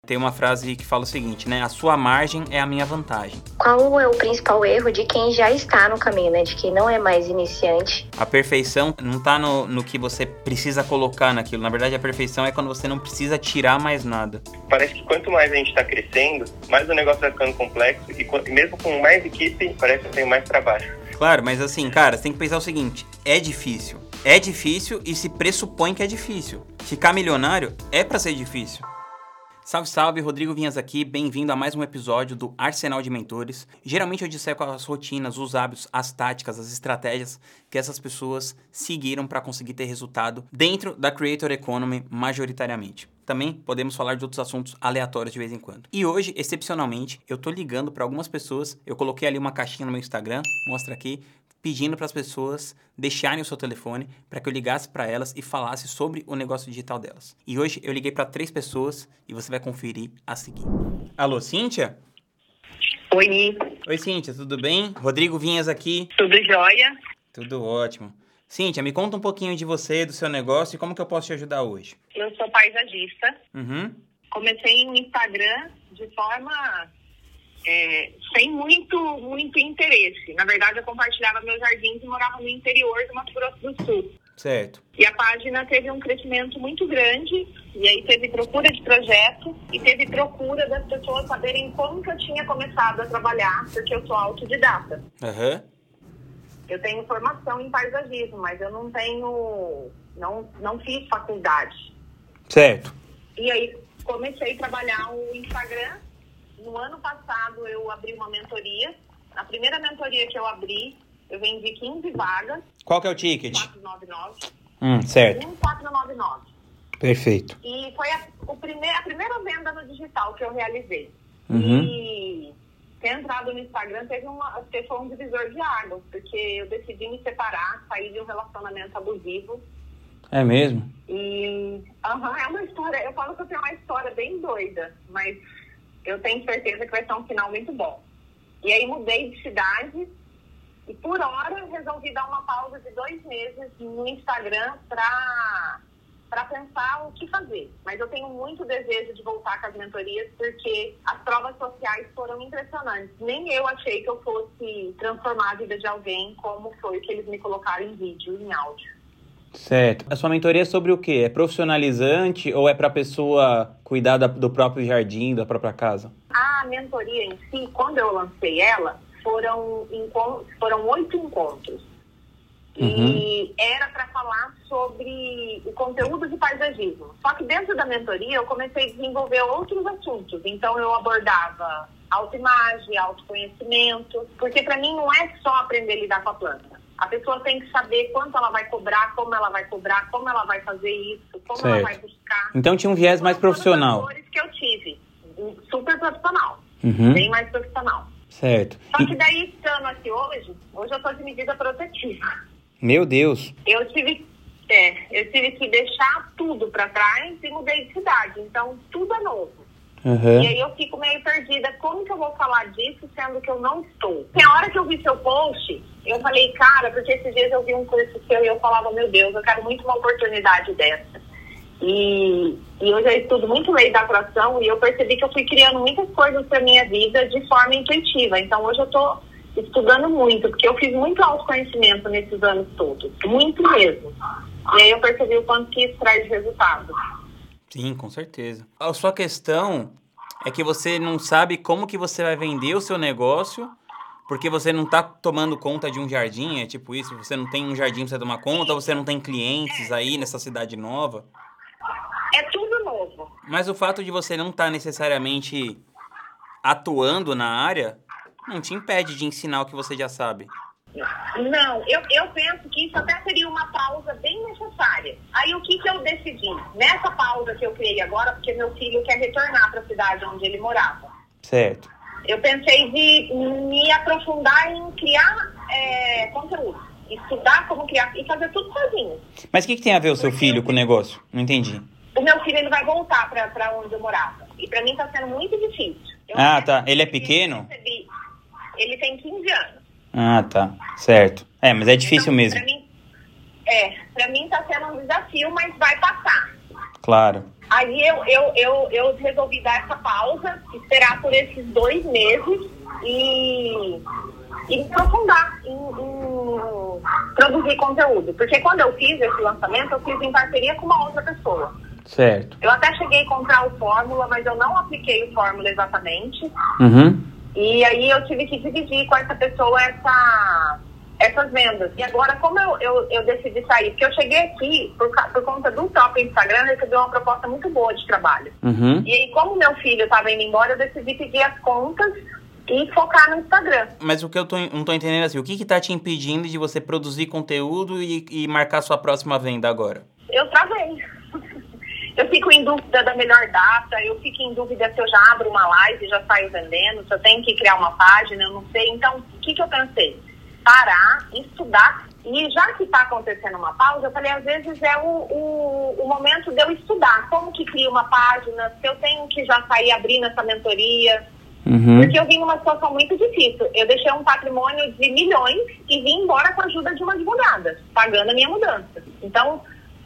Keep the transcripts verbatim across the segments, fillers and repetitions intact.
tem uma frase que fala o seguinte, né? A sua margem é a minha vantagem. Qual é o principal erro de quem já está no caminho, né? De quem não é mais iniciante? A perfeição não tá no, no que você precisa colocar naquilo. Na verdade, a perfeição é quando você não precisa tirar mais nada. Parece que quanto mais a gente está crescendo, mais o negócio vai ficando complexo e mesmo com mais equipe, parece que tem mais trabalho. Claro, mas assim, cara, você tem que pensar o seguinte, é difícil. É difícil e se pressupõe que é difícil. Ficar milionário é pra ser difícil. Salve, salve, Rodrigo Vinhas aqui, bem-vindo a mais um episódio do Arsenal de Mentores. Geralmente eu disseco as rotinas, os hábitos, as táticas, as estratégias que essas pessoas seguiram para conseguir ter resultado dentro da Creator Economy majoritariamente. Também podemos falar de outros assuntos aleatórios de vez em quando. E hoje, excepcionalmente, eu tô ligando para algumas pessoas, eu coloquei ali uma caixinha no meu Instagram, mostra aqui, pedindo para as pessoas deixarem o seu telefone para que eu ligasse para elas e falasse sobre o negócio digital delas. E hoje eu liguei para três pessoas e você vai conferir a seguir. Alô, Cíntia? Oi. Oi, Cíntia, tudo bem? Rodrigo Vinhas aqui. Tudo jóia? Tudo ótimo. Cíntia, me conta um pouquinho de você, do seu negócio e como que eu posso te ajudar hoje. Eu sou paisagista. Uhum. Comecei no Instagram de forma... É, sem muito, muito interesse. Na verdade, eu compartilhava meus jardins e morava no interior do Mato Grosso do Sul. Certo. E a página teve um crescimento muito grande, e aí teve procura de projeto, e teve procura das pessoas saberem como que eu tinha começado a trabalhar, porque eu sou autodidata. Aham. Uhum. Eu tenho formação em paisagismo, mas eu não tenho... Não, não fiz faculdade. Certo. E aí, comecei a trabalhar o Instagram. No ano passado, eu abri uma mentoria. Na primeira mentoria que eu abri, eu vendi quinze vagas. Qual que é o ticket? quatrocentos e noventa e nove. Hum, certo. um quatrocentos e noventa e nove. Perfeito. E foi a, o primeir, a primeira venda no digital que eu realizei. Uhum. E ter entrado no Instagram teve uma, foi um divisor de águas, porque eu decidi me separar, sair de um relacionamento abusivo. É mesmo? E uhum, é uma história, eu falo que eu tenho uma história bem doida, mas... eu tenho certeza que vai ser um final muito bom. E aí mudei de cidade e por hora resolvi dar uma pausa de dois meses no Instagram para para pensar o que fazer. Mas eu tenho muito desejo de voltar com as mentorias porque as provas sociais foram impressionantes. Nem eu achei que eu fosse transformar a vida de alguém como foi o que eles me colocaram em vídeo, em áudio. Certo. A sua mentoria é sobre o quê? É profissionalizante ou é para a pessoa cuidar da, do próprio jardim, da própria casa? A mentoria em si, quando eu lancei ela, foram, encontros, foram oito encontros. Uhum. E era para falar sobre o conteúdo de paisagismo. Só que dentro da mentoria eu comecei a desenvolver outros assuntos. Então eu abordava autoimagem, autoconhecimento, porque para mim não é só aprender a lidar com a planta. A pessoa tem que saber quanto ela vai cobrar, como ela vai cobrar, como ela vai fazer isso, como certo. Ela vai buscar. Então tinha um viés mais profissional. Foram os valores que eu tive. Super profissional. Uhum. Bem mais profissional. Certo. Só e... que daí, estando aqui hoje, hoje eu tô de medida protetiva. Meu Deus. Eu tive, é, eu tive que deixar tudo para trás e mudei de cidade. Então, tudo é novo. Uhum. E aí eu fico meio perdida. Como que eu vou falar disso sendo que eu não estou? Tem hora que eu vi seu post, eu falei, cara, porque esses dias eu vi um curso seu e eu falava, meu Deus, eu quero muito uma oportunidade dessa. E, e hoje eu estudo muito lei da atração e eu percebi que eu fui criando muitas coisas para minha vida de forma intuitiva. Então hoje eu tô estudando muito, porque eu fiz muito autoconhecimento nesses anos todos. Muito mesmo. E aí eu percebi o quanto que isso traz resultado. Sim, com certeza. A sua questão é que você não sabe como que você vai vender o seu negócio, porque você não está tomando conta de um jardim, é tipo isso, você não tem um jardim para você tomar conta, você não tem clientes aí nessa cidade nova. É tudo novo. Mas o fato de você não estar tá necessariamente atuando na área, não te impede de ensinar o que você já sabe. Não, eu, eu penso que isso até seria uma pausa bem necessária. Aí o que, que eu decidi? Nessa pausa que eu criei agora, porque meu filho quer retornar para a cidade onde ele morava. Certo. Eu pensei de me aprofundar em criar é, conteúdo. Estudar como criar e fazer tudo sozinho. Mas o que, que tem a ver o seu porque filho com o negócio? Não entendi. O meu filho ele vai voltar para onde eu morava. E para mim está sendo muito difícil. Eu ah, tá. Ele é pequeno? Percebi. Ele tem quinze anos. Ah, tá. Certo. É, mas é difícil então, mesmo. Pra mim, é, pra mim tá sendo um desafio, mas vai passar. Claro. Aí eu, eu, eu, eu resolvi dar essa pausa, esperar por esses dois meses e, e me aprofundar em, em produzir conteúdo. Porque quando eu fiz esse lançamento, eu fiz em parceria com uma outra pessoa. Certo. Eu até cheguei a comprar o Fórmula, mas eu não apliquei o Fórmula exatamente. Uhum. E aí eu tive que dividir com essa pessoa essa... essas vendas. E agora, como eu, eu, eu decidi sair? Porque eu cheguei aqui, por, por conta do próprio Instagram, recebi uma proposta muito boa de trabalho. Uhum. E aí, como meu filho estava indo embora, eu decidi pedir as contas e focar no Instagram. Mas o que eu tô, não tô entendendo assim, o que que tá te impedindo de você produzir conteúdo e, e marcar sua próxima venda agora? Eu travei. Eu fico em dúvida da melhor data, eu fico em dúvida se eu já abro uma live e já saio vendendo, se eu tenho que criar uma página, eu não sei. Então, o que que eu pensei? Parar, estudar, e já que está acontecendo uma pausa, eu falei, às vezes é o, o, o momento de eu estudar como que cria uma página, se eu tenho que já sair abrindo essa mentoria, uhum. Porque eu vim numa situação muito difícil. Eu deixei um patrimônio de milhões e vim embora com a ajuda de uma advogada, pagando a minha mudança. Então,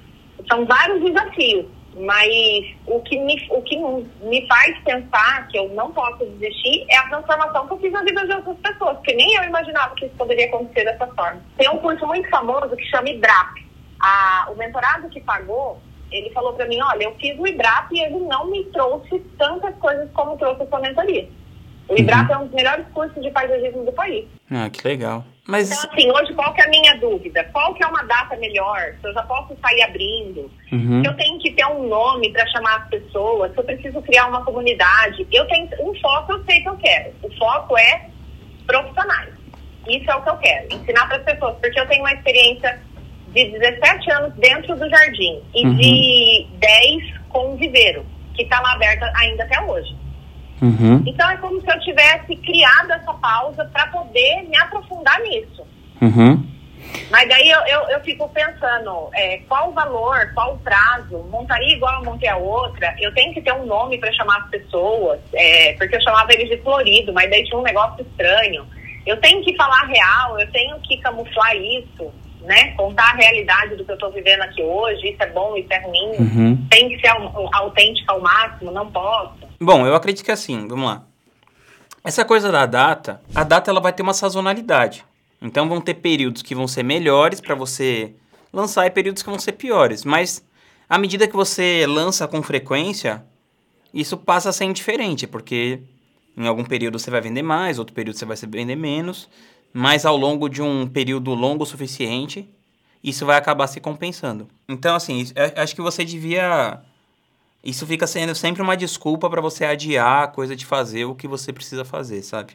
são vários desafios. Mas o que, me, o que me faz pensar que eu não posso desistir é a transformação que eu fiz na vida de outras pessoas, porque nem eu imaginava que isso poderia acontecer dessa forma. Tem um curso muito famoso que chama I B R A P. A, o mentorado que pagou, ele falou pra mim, olha, eu fiz o I B R A P e ele não me trouxe tantas coisas como trouxe a sua mentoria. O I B R A P uhum. é um dos melhores cursos de paisagismo do país. Ah, que legal. Mas... Então, assim, hoje qual que é a minha dúvida? Qual que é uma data melhor? Se eu já posso sair abrindo? Uhum. Se eu tenho que ter um nome para chamar as pessoas? Se eu preciso criar uma comunidade? Eu tenho um foco, eu sei que eu quero. O foco é profissionais. Isso é o que eu quero. Ensinar para as pessoas. Porque eu tenho uma experiência de dezessete anos dentro do jardim. E uhum. de dez com o viveiro, que está lá aberta ainda até hoje. Uhum. Então é como se eu tivesse criado essa pausa para poder me aprofundar nisso. Uhum. Mas daí eu, eu, eu fico pensando, é, qual o valor, qual o prazo? Montaria igual eu montei a outra? Eu tenho que ter um nome para chamar as pessoas, é, porque eu chamava eles de florido, mas daí tinha um negócio estranho. Eu tenho que falar real, eu tenho que camuflar isso, né? Contar a realidade do que eu estou vivendo aqui hoje, isso é bom, isso é ruim. Uhum. Tem que ser autêntica ao máximo, não posso. Bom, eu acredito que assim, vamos lá. Essa coisa da data, a data ela vai ter uma sazonalidade. Então vão ter períodos que vão ser melhores para você lançar e períodos que vão ser piores. Mas à medida que você lança com frequência, isso passa a ser indiferente, porque em algum período você vai vender mais, outro período você vai vender menos, mas ao longo de um período longo o suficiente, isso vai acabar se compensando. Então assim, acho que você devia... Isso fica sendo sempre uma desculpa para você adiar a coisa de fazer o que você precisa fazer, sabe?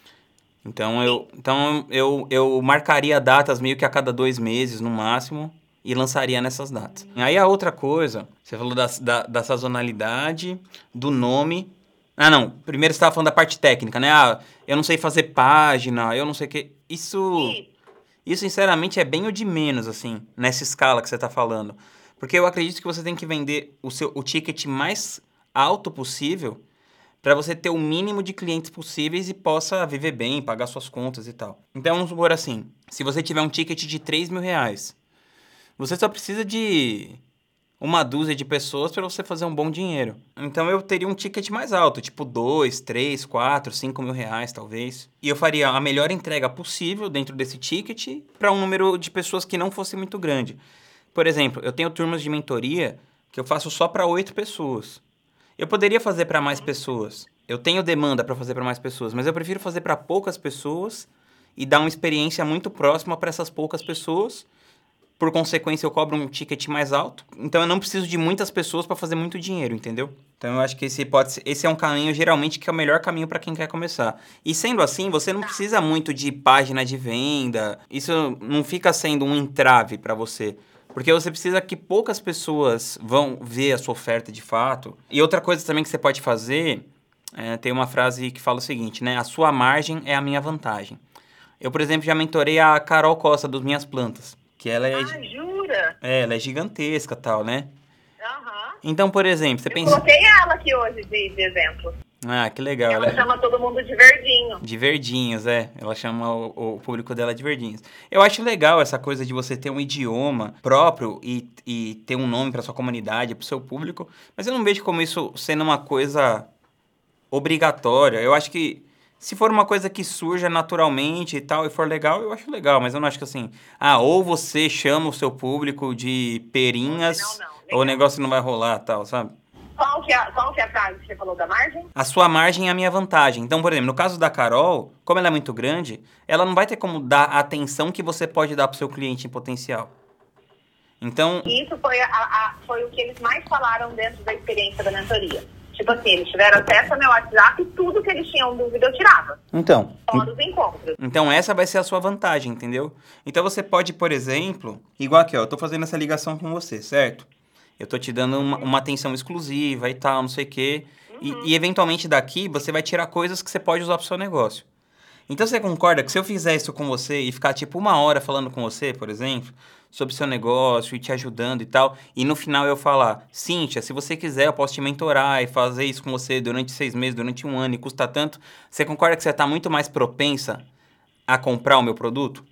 Então, eu, então eu, eu marcaria datas meio que a cada dois meses, no máximo, e lançaria nessas datas. Aí a outra coisa, você falou da, da, da sazonalidade, do nome... Ah, não. Primeiro você estava falando da parte técnica, né? Ah, eu não sei fazer página, eu não sei o que... Isso, isso, sinceramente, é bem o de menos, assim, nessa escala que você está falando. Porque eu acredito que você tem que vender o, seu, o ticket mais alto possível para você ter o mínimo de clientes possíveis e possa viver bem, pagar suas contas e tal. Então, vamos supor assim, se você tiver um ticket de três mil reais, você só precisa de uma dúzia de pessoas para você fazer um bom dinheiro. Então, eu teria um ticket mais alto, tipo dois, três, quatro, cinco mil reais, talvez. E eu faria a melhor entrega possível dentro desse ticket para um número de pessoas que não fosse muito grande. Por exemplo, eu tenho turmas de mentoria que eu faço só para oito pessoas. Eu poderia fazer para mais pessoas. Eu tenho demanda para fazer para mais pessoas, mas eu prefiro fazer para poucas pessoas e dar uma experiência muito próxima para essas poucas pessoas. Por consequência, eu cobro um ticket mais alto. Então, eu não preciso de muitas pessoas para fazer muito dinheiro, entendeu? Então, eu acho que esse, pode ser, esse é um caminho, geralmente, que é o melhor caminho para quem quer começar. E, sendo assim, você não precisa muito de página de venda. Isso não fica sendo um entrave para você. Porque você precisa que poucas pessoas vão ver a sua oferta de fato. E outra coisa também que você pode fazer, é, tem uma frase que fala o seguinte, né? A sua margem é a minha vantagem. Eu, por exemplo, já mentorei a Carol Costa dos Minhas Plantas. Que ela é... Ah, jura? É, ela é gigantesca e tal, né? Aham. Então, por exemplo, você Eu pensa... coloquei ela aqui hoje de, de exemplo. Ah, que legal. Ela Ela... chama todo mundo de verdinho. De verdinhos, é. Ela chama o, o público dela de verdinhos. Eu acho legal essa coisa de você ter um idioma próprio e, e ter um nome para sua comunidade, para o seu público, mas eu não vejo como isso sendo uma coisa obrigatória. Eu acho que se for uma coisa que surja naturalmente e tal, e for legal, eu acho legal, mas eu não acho que assim, ah, ou você chama o seu público de perinhas, Não, não, ou o negócio não vai rolar tal, sabe? Qual que, é, qual que é a frase que você falou da margem? A sua margem é a minha vantagem. Então, por exemplo, no caso da Carol, como ela é muito grande, ela não vai ter como dar a atenção que você pode dar para o seu cliente em potencial. Então... Isso foi, a, a, foi o que eles mais falaram dentro da experiência da mentoria. Tipo assim, eles tiveram acesso ao meu WhatsApp e tudo que eles tinham dúvida eu tirava. Então... Fora os encontros. Então, essa vai ser a sua vantagem, entendeu? Então, você pode, por exemplo... Igual aqui, ó, eu tô fazendo essa ligação com você, certo? Eu tô te dando uma, uma atenção exclusiva e tal, não sei o quê. Uhum. E, e, eventualmente, daqui, você vai tirar coisas que você pode usar pro seu negócio. Então, você concorda que se eu fizer isso com você e ficar, tipo, uma hora falando com você, por exemplo, sobre seu negócio e te ajudando e tal, e no final eu falar, Cíntia, se você quiser, eu posso te mentorar e fazer isso com você durante seis meses, durante um ano e custa tanto, você concorda que você tá muito mais propensa a comprar o meu produto?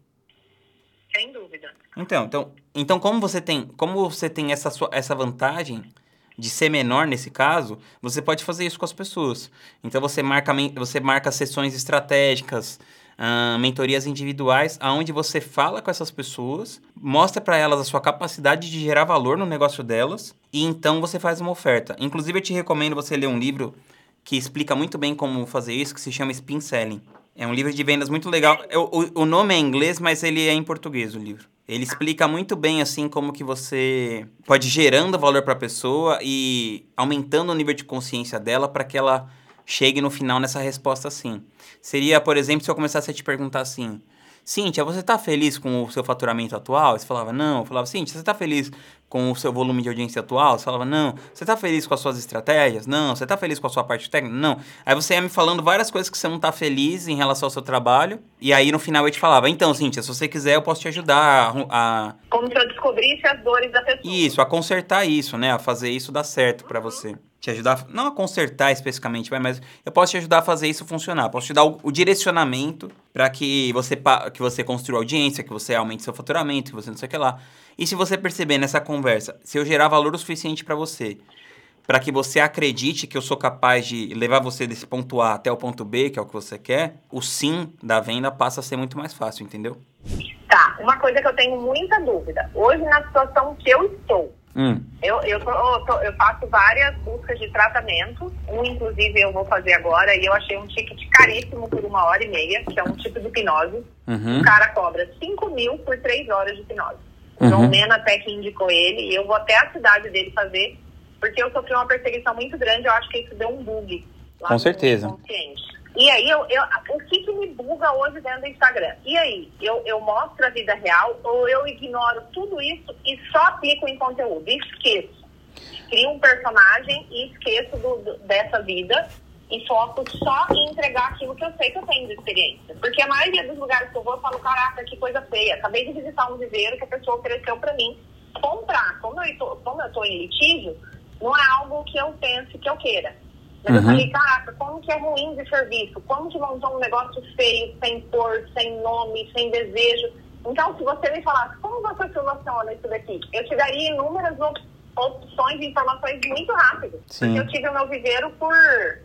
Sem dúvida. Então, então, então como você tem, como você tem essa, sua, essa vantagem de ser menor nesse caso, você pode fazer isso com as pessoas. Então, você marca, você marca sessões estratégicas, uh, mentorias individuais, onde você fala com essas pessoas, mostra para elas a sua capacidade de gerar valor no negócio delas, e então você faz uma oferta. Inclusive, eu te recomendo você ler um livro que explica muito bem como fazer isso, que se chama Spin Selling. É um livro de vendas muito legal. O, o, o nome é em inglês, mas ele é em português, o livro. Ele explica muito bem, assim, como que você pode ir gerando valor para a pessoa e aumentando o nível de consciência dela para que ela chegue no final nessa resposta assim. Seria, por exemplo, se eu começasse a te perguntar assim, Cíntia, você está feliz com o seu faturamento atual? Você falava, não. Eu falava, Cíntia, você está feliz com o seu volume de audiência atual? Você falava, não. Você está feliz com as suas estratégias? Não. Você está feliz com a sua parte técnica? Não. Aí você ia me falando várias coisas que você não está feliz em relação ao seu trabalho. E aí, no final, eu te falava, então, Cíntia, se você quiser, eu posso te ajudar a... a... Como se eu descobrisse as dores da pessoa. Isso, a consertar isso, né? A fazer isso dar certo para você. Te ajudar, não a consertar especificamente, mas eu posso te ajudar a fazer isso funcionar. Posso te dar o, o direcionamento para que você, que você construa audiência, que você aumente seu faturamento, que você não sei o que lá. E se você perceber nessa conversa, se eu gerar valor o suficiente para você, para que você acredite que eu sou capaz de levar você desse ponto A até o ponto B, que é o que você quer, o sim da venda passa a ser muito mais fácil, entendeu? Tá, uma coisa que eu tenho muita dúvida. Hoje, na situação que eu estou, Hum. Eu, eu, tô, eu, tô, eu faço várias buscas de tratamento. Um, inclusive, eu vou fazer agora. E eu achei um ticket caríssimo por uma hora e meia, que é um tipo de hipnose. Uhum. O cara cobra cinco mil por três horas de hipnose. O João Mena até que indicou ele. E eu vou até a cidade dele fazer, porque eu sofri uma perseguição muito grande. Eu acho que isso deu um bug lá. Com certeza. Consciente. E aí, eu, eu, o que, que me buga hoje dentro do Instagram? E aí, eu, eu mostro a vida real ou eu ignoro tudo isso e só aplico em conteúdo? E esqueço. Crio um personagem e esqueço do, do, dessa vida e foco só em entregar aquilo que eu sei que eu tenho de experiência. Porque a maioria dos lugares que eu vou, eu falo, caraca, que coisa feia. Acabei de visitar um viveiro que a pessoa ofereceu pra mim comprar. Como eu tô, como eu tô em litígio, não é algo que eu pense que eu queira. Mas uhum. eu falei, caraca, como que é ruim de serviço? Como que montou um negócio feio, sem cor, sem nome, sem desejo? Então, se você me falasse, como você soluciona isso daqui? Eu te daria inúmeras op- opções e informações muito rápido. Sim. Porque eu tive o meu viveiro por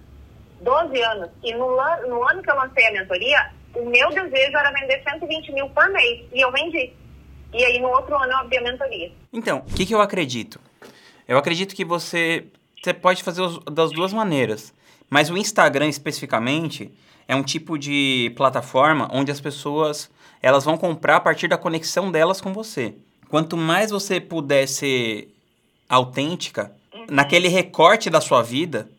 doze anos. E no, no ano que eu lancei a mentoria, o meu desejo era vender cento e vinte mil por mês. E eu vendi. E aí, no outro ano, eu abri a mentoria. Então, o que, que eu acredito? Eu acredito que você... Você pode fazer os, das duas maneiras. Mas o Instagram, especificamente, é um tipo de plataforma onde as pessoas elas vão comprar a partir da conexão delas com você. Quanto mais você puder ser autêntica, uhum. naquele recorte da sua vida,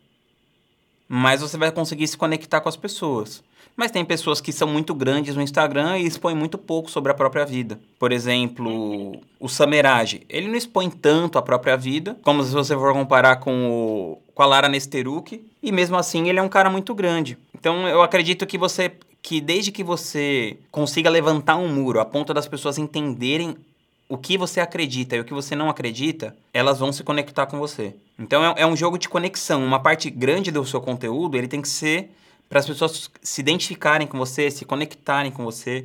mais você vai conseguir se conectar com as pessoas. Mas tem pessoas que são muito grandes no Instagram e expõem muito pouco sobre a própria vida. Por exemplo, o Samerage. Ele não expõe tanto a própria vida, como se você for comparar com, o, com a Lara Nesteruk. E mesmo assim, ele é um cara muito grande. Então, eu acredito que você... que desde que você consiga levantar um muro a ponto das pessoas entenderem o que você acredita e o que você não acredita, elas vão se conectar com você. Então é, é um jogo de conexão. Uma parte grande do seu conteúdo, ele tem que ser para as pessoas se identificarem com você, se conectarem com você.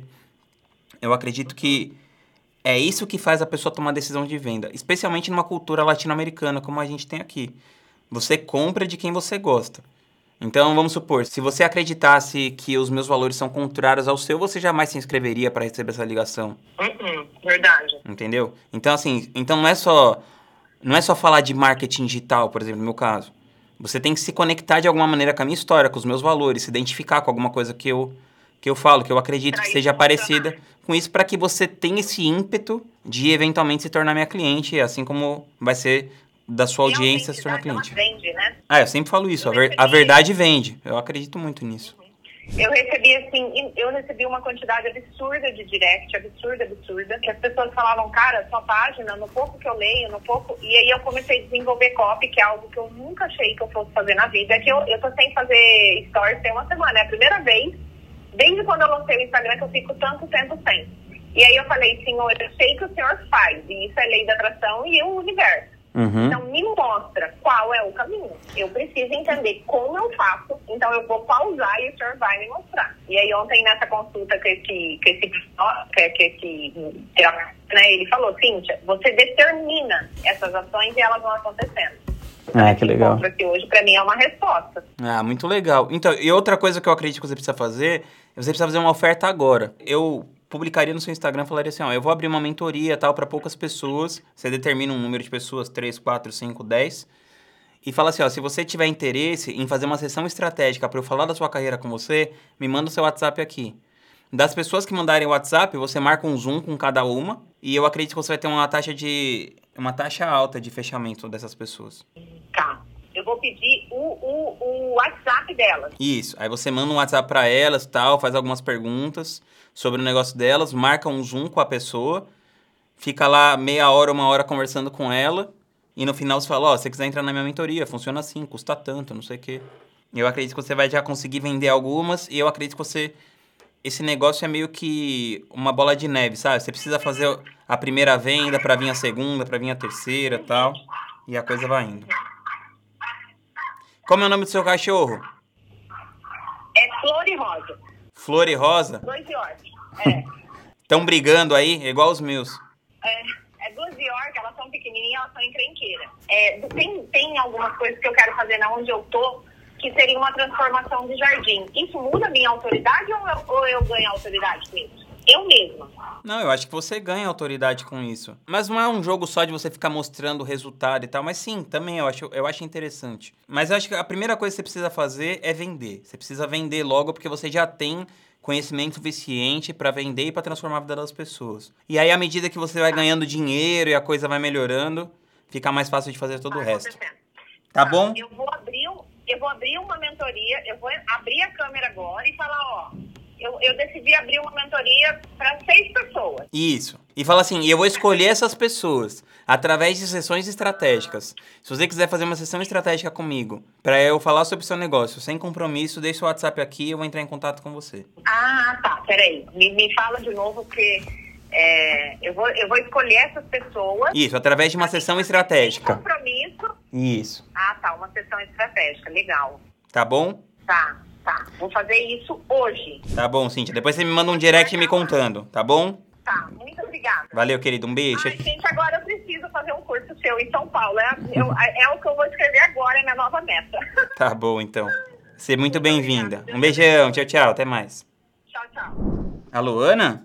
Eu acredito que é isso que faz a pessoa tomar decisão de venda, especialmente numa cultura latino-americana como a gente tem aqui. Você compra de quem você gosta. Então, vamos supor, se você acreditasse que os meus valores são contrários ao seu, você jamais se inscreveria para receber essa ligação. Uhum, verdade. Entendeu? Então, assim, então não é só não é só falar de marketing digital, por exemplo, no meu caso. Você tem que se conectar de alguma maneira com a minha história, com os meus valores, se identificar com alguma coisa que eu, que eu falo, que eu acredito que seja parecida com isso, para que você tenha esse ímpeto de eventualmente se tornar minha cliente, assim como vai ser da sua audiência se tornar cliente. Vende, né? Ah, eu sempre falo isso, a, ver, a verdade vende. Eu acredito muito nisso. Eu recebi, assim, eu recebi uma quantidade absurda de direct, absurda, absurda, que as pessoas falavam, cara, sua página, no pouco que eu leio, no pouco... E aí eu comecei a desenvolver copy, que é algo que eu nunca achei que eu fosse fazer na vida, é que eu, eu tô sem fazer stories tem uma semana, é a primeira vez, desde quando eu lancei o Instagram, que eu fico tanto tempo sem. E aí eu falei, senhor, eu sei que o senhor faz, e isso é lei da atração e o universo. Uhum. Então, me mostra qual é o caminho. Eu preciso entender como eu faço, então eu vou pausar e o senhor vai me mostrar. E aí, ontem, nessa consulta que esse, que esse, que, que esse né, ele falou, Cíntia, você determina essas ações e elas vão acontecendo. Ah, que legal. Que hoje, pra mim, é uma resposta. Ah, muito legal. Então, e outra coisa que eu acredito que você precisa fazer, você precisa fazer uma oferta agora. Eu publicaria no seu Instagram e falaria assim, ó, eu vou abrir uma mentoria tal para poucas pessoas, você determina um número de pessoas, três, quatro, cinco, dez, e fala assim, ó, se você tiver interesse em fazer uma sessão estratégica para eu falar da sua carreira com você, me manda o seu WhatsApp aqui. Das pessoas que mandarem o WhatsApp, você marca um Zoom com cada uma, e eu acredito que você vai ter uma taxa de uma taxa alta de fechamento dessas pessoas. Tá. Eu vou pedir o, o, o WhatsApp delas. Isso. Aí você manda um WhatsApp para elas, tal, faz algumas perguntas sobre o negócio delas, marca um Zoom com a pessoa, fica lá meia hora, uma hora conversando com ela, e no final você fala, ó, oh, se você quiser entrar na minha mentoria, funciona assim, custa tanto, não sei o quê. Eu acredito que você vai já conseguir vender algumas, e eu acredito que você... Esse negócio é meio que uma bola de neve, sabe? Você precisa fazer a primeira venda para vir a segunda, para vir a terceira e tal, e a coisa vai indo. Como é o nome do seu cachorro? É Flor e Rosa. Flor e Rosa? Dois York, é. Estão brigando aí, igual os meus. É, é duas York, elas são pequenininhas, elas são encrenqueiras. É, tem, tem algumas coisas que eu quero fazer na onde eu tô, que seria uma transformação de jardim. Isso muda a minha autoridade ou eu, ou eu ganho autoridade com isso? Eu mesma. Não, eu acho que você ganha autoridade com isso. Mas não é um jogo só de você ficar mostrando o resultado e tal. Mas sim, também eu acho, eu acho interessante. Mas eu acho que a primeira coisa que você precisa fazer é vender. Você precisa vender logo porque você já tem conhecimento suficiente para vender e para transformar a vida das pessoas. E aí, à medida que você vai ganhando dinheiro e a coisa vai melhorando, fica mais fácil de fazer todo o resto. Tá bom? Eu vou abrir, eu vou abrir uma mentoria, eu vou abrir a câmera agora e falar, ó... Eu, eu decidi abrir uma mentoria para seis pessoas. Isso. E fala assim, eu vou escolher essas pessoas através de sessões estratégicas. Se você quiser fazer uma sessão estratégica comigo, para eu falar sobre o seu negócio, sem compromisso, deixa o WhatsApp aqui e eu vou entrar em contato com você. Ah, tá. Peraí. Me, me fala de novo, porque é, eu, vou, eu vou escolher essas pessoas... Isso, através de uma sessão estratégica. Sem compromisso. Isso. Ah, tá. Uma sessão estratégica. Legal. Tá bom? Tá. Tá, vou fazer isso hoje. Tá bom, Cíntia. Depois você me manda um direct me contando, tá bom? Tá, muito obrigada. Valeu, querido. Um beijo. Ai, gente, agora eu preciso fazer um curso seu em São Paulo. É, eu, é o que eu vou escrever agora, é minha nova meta. Tá bom, então. Seja muito bem-vinda. Um beijão. Tchau, tchau. Até mais. Tchau, tchau. Alô, Ana?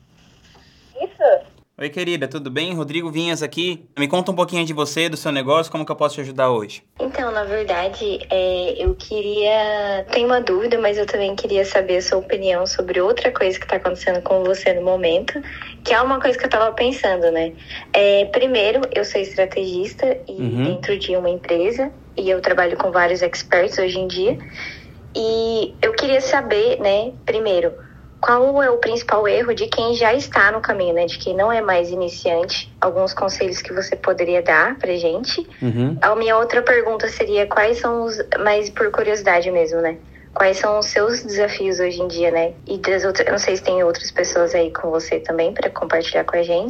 Isso. Oi, querida. Tudo bem? Rodrigo Vinhas aqui. Me conta um pouquinho de você, do seu negócio, como que eu posso te ajudar hoje? Então, na verdade, é, eu queria... Tenho uma dúvida, mas eu também queria saber a sua opinião sobre outra coisa que está acontecendo com você no momento, que é uma coisa que eu estava pensando, né? É, primeiro, eu sou estrategista e uhum. dentro de uma empresa, e eu trabalho com vários experts hoje em dia, e eu queria saber, né, primeiro... Qual é o principal erro de quem já está no caminho, né? De quem não é mais iniciante? Alguns conselhos que você poderia dar pra gente. Uhum. A minha outra pergunta seria quais são os... Mas por curiosidade mesmo, né? Quais são os seus desafios hoje em dia, né? E das outras... Eu não sei se tem outras pessoas aí com você também pra compartilhar com a gente.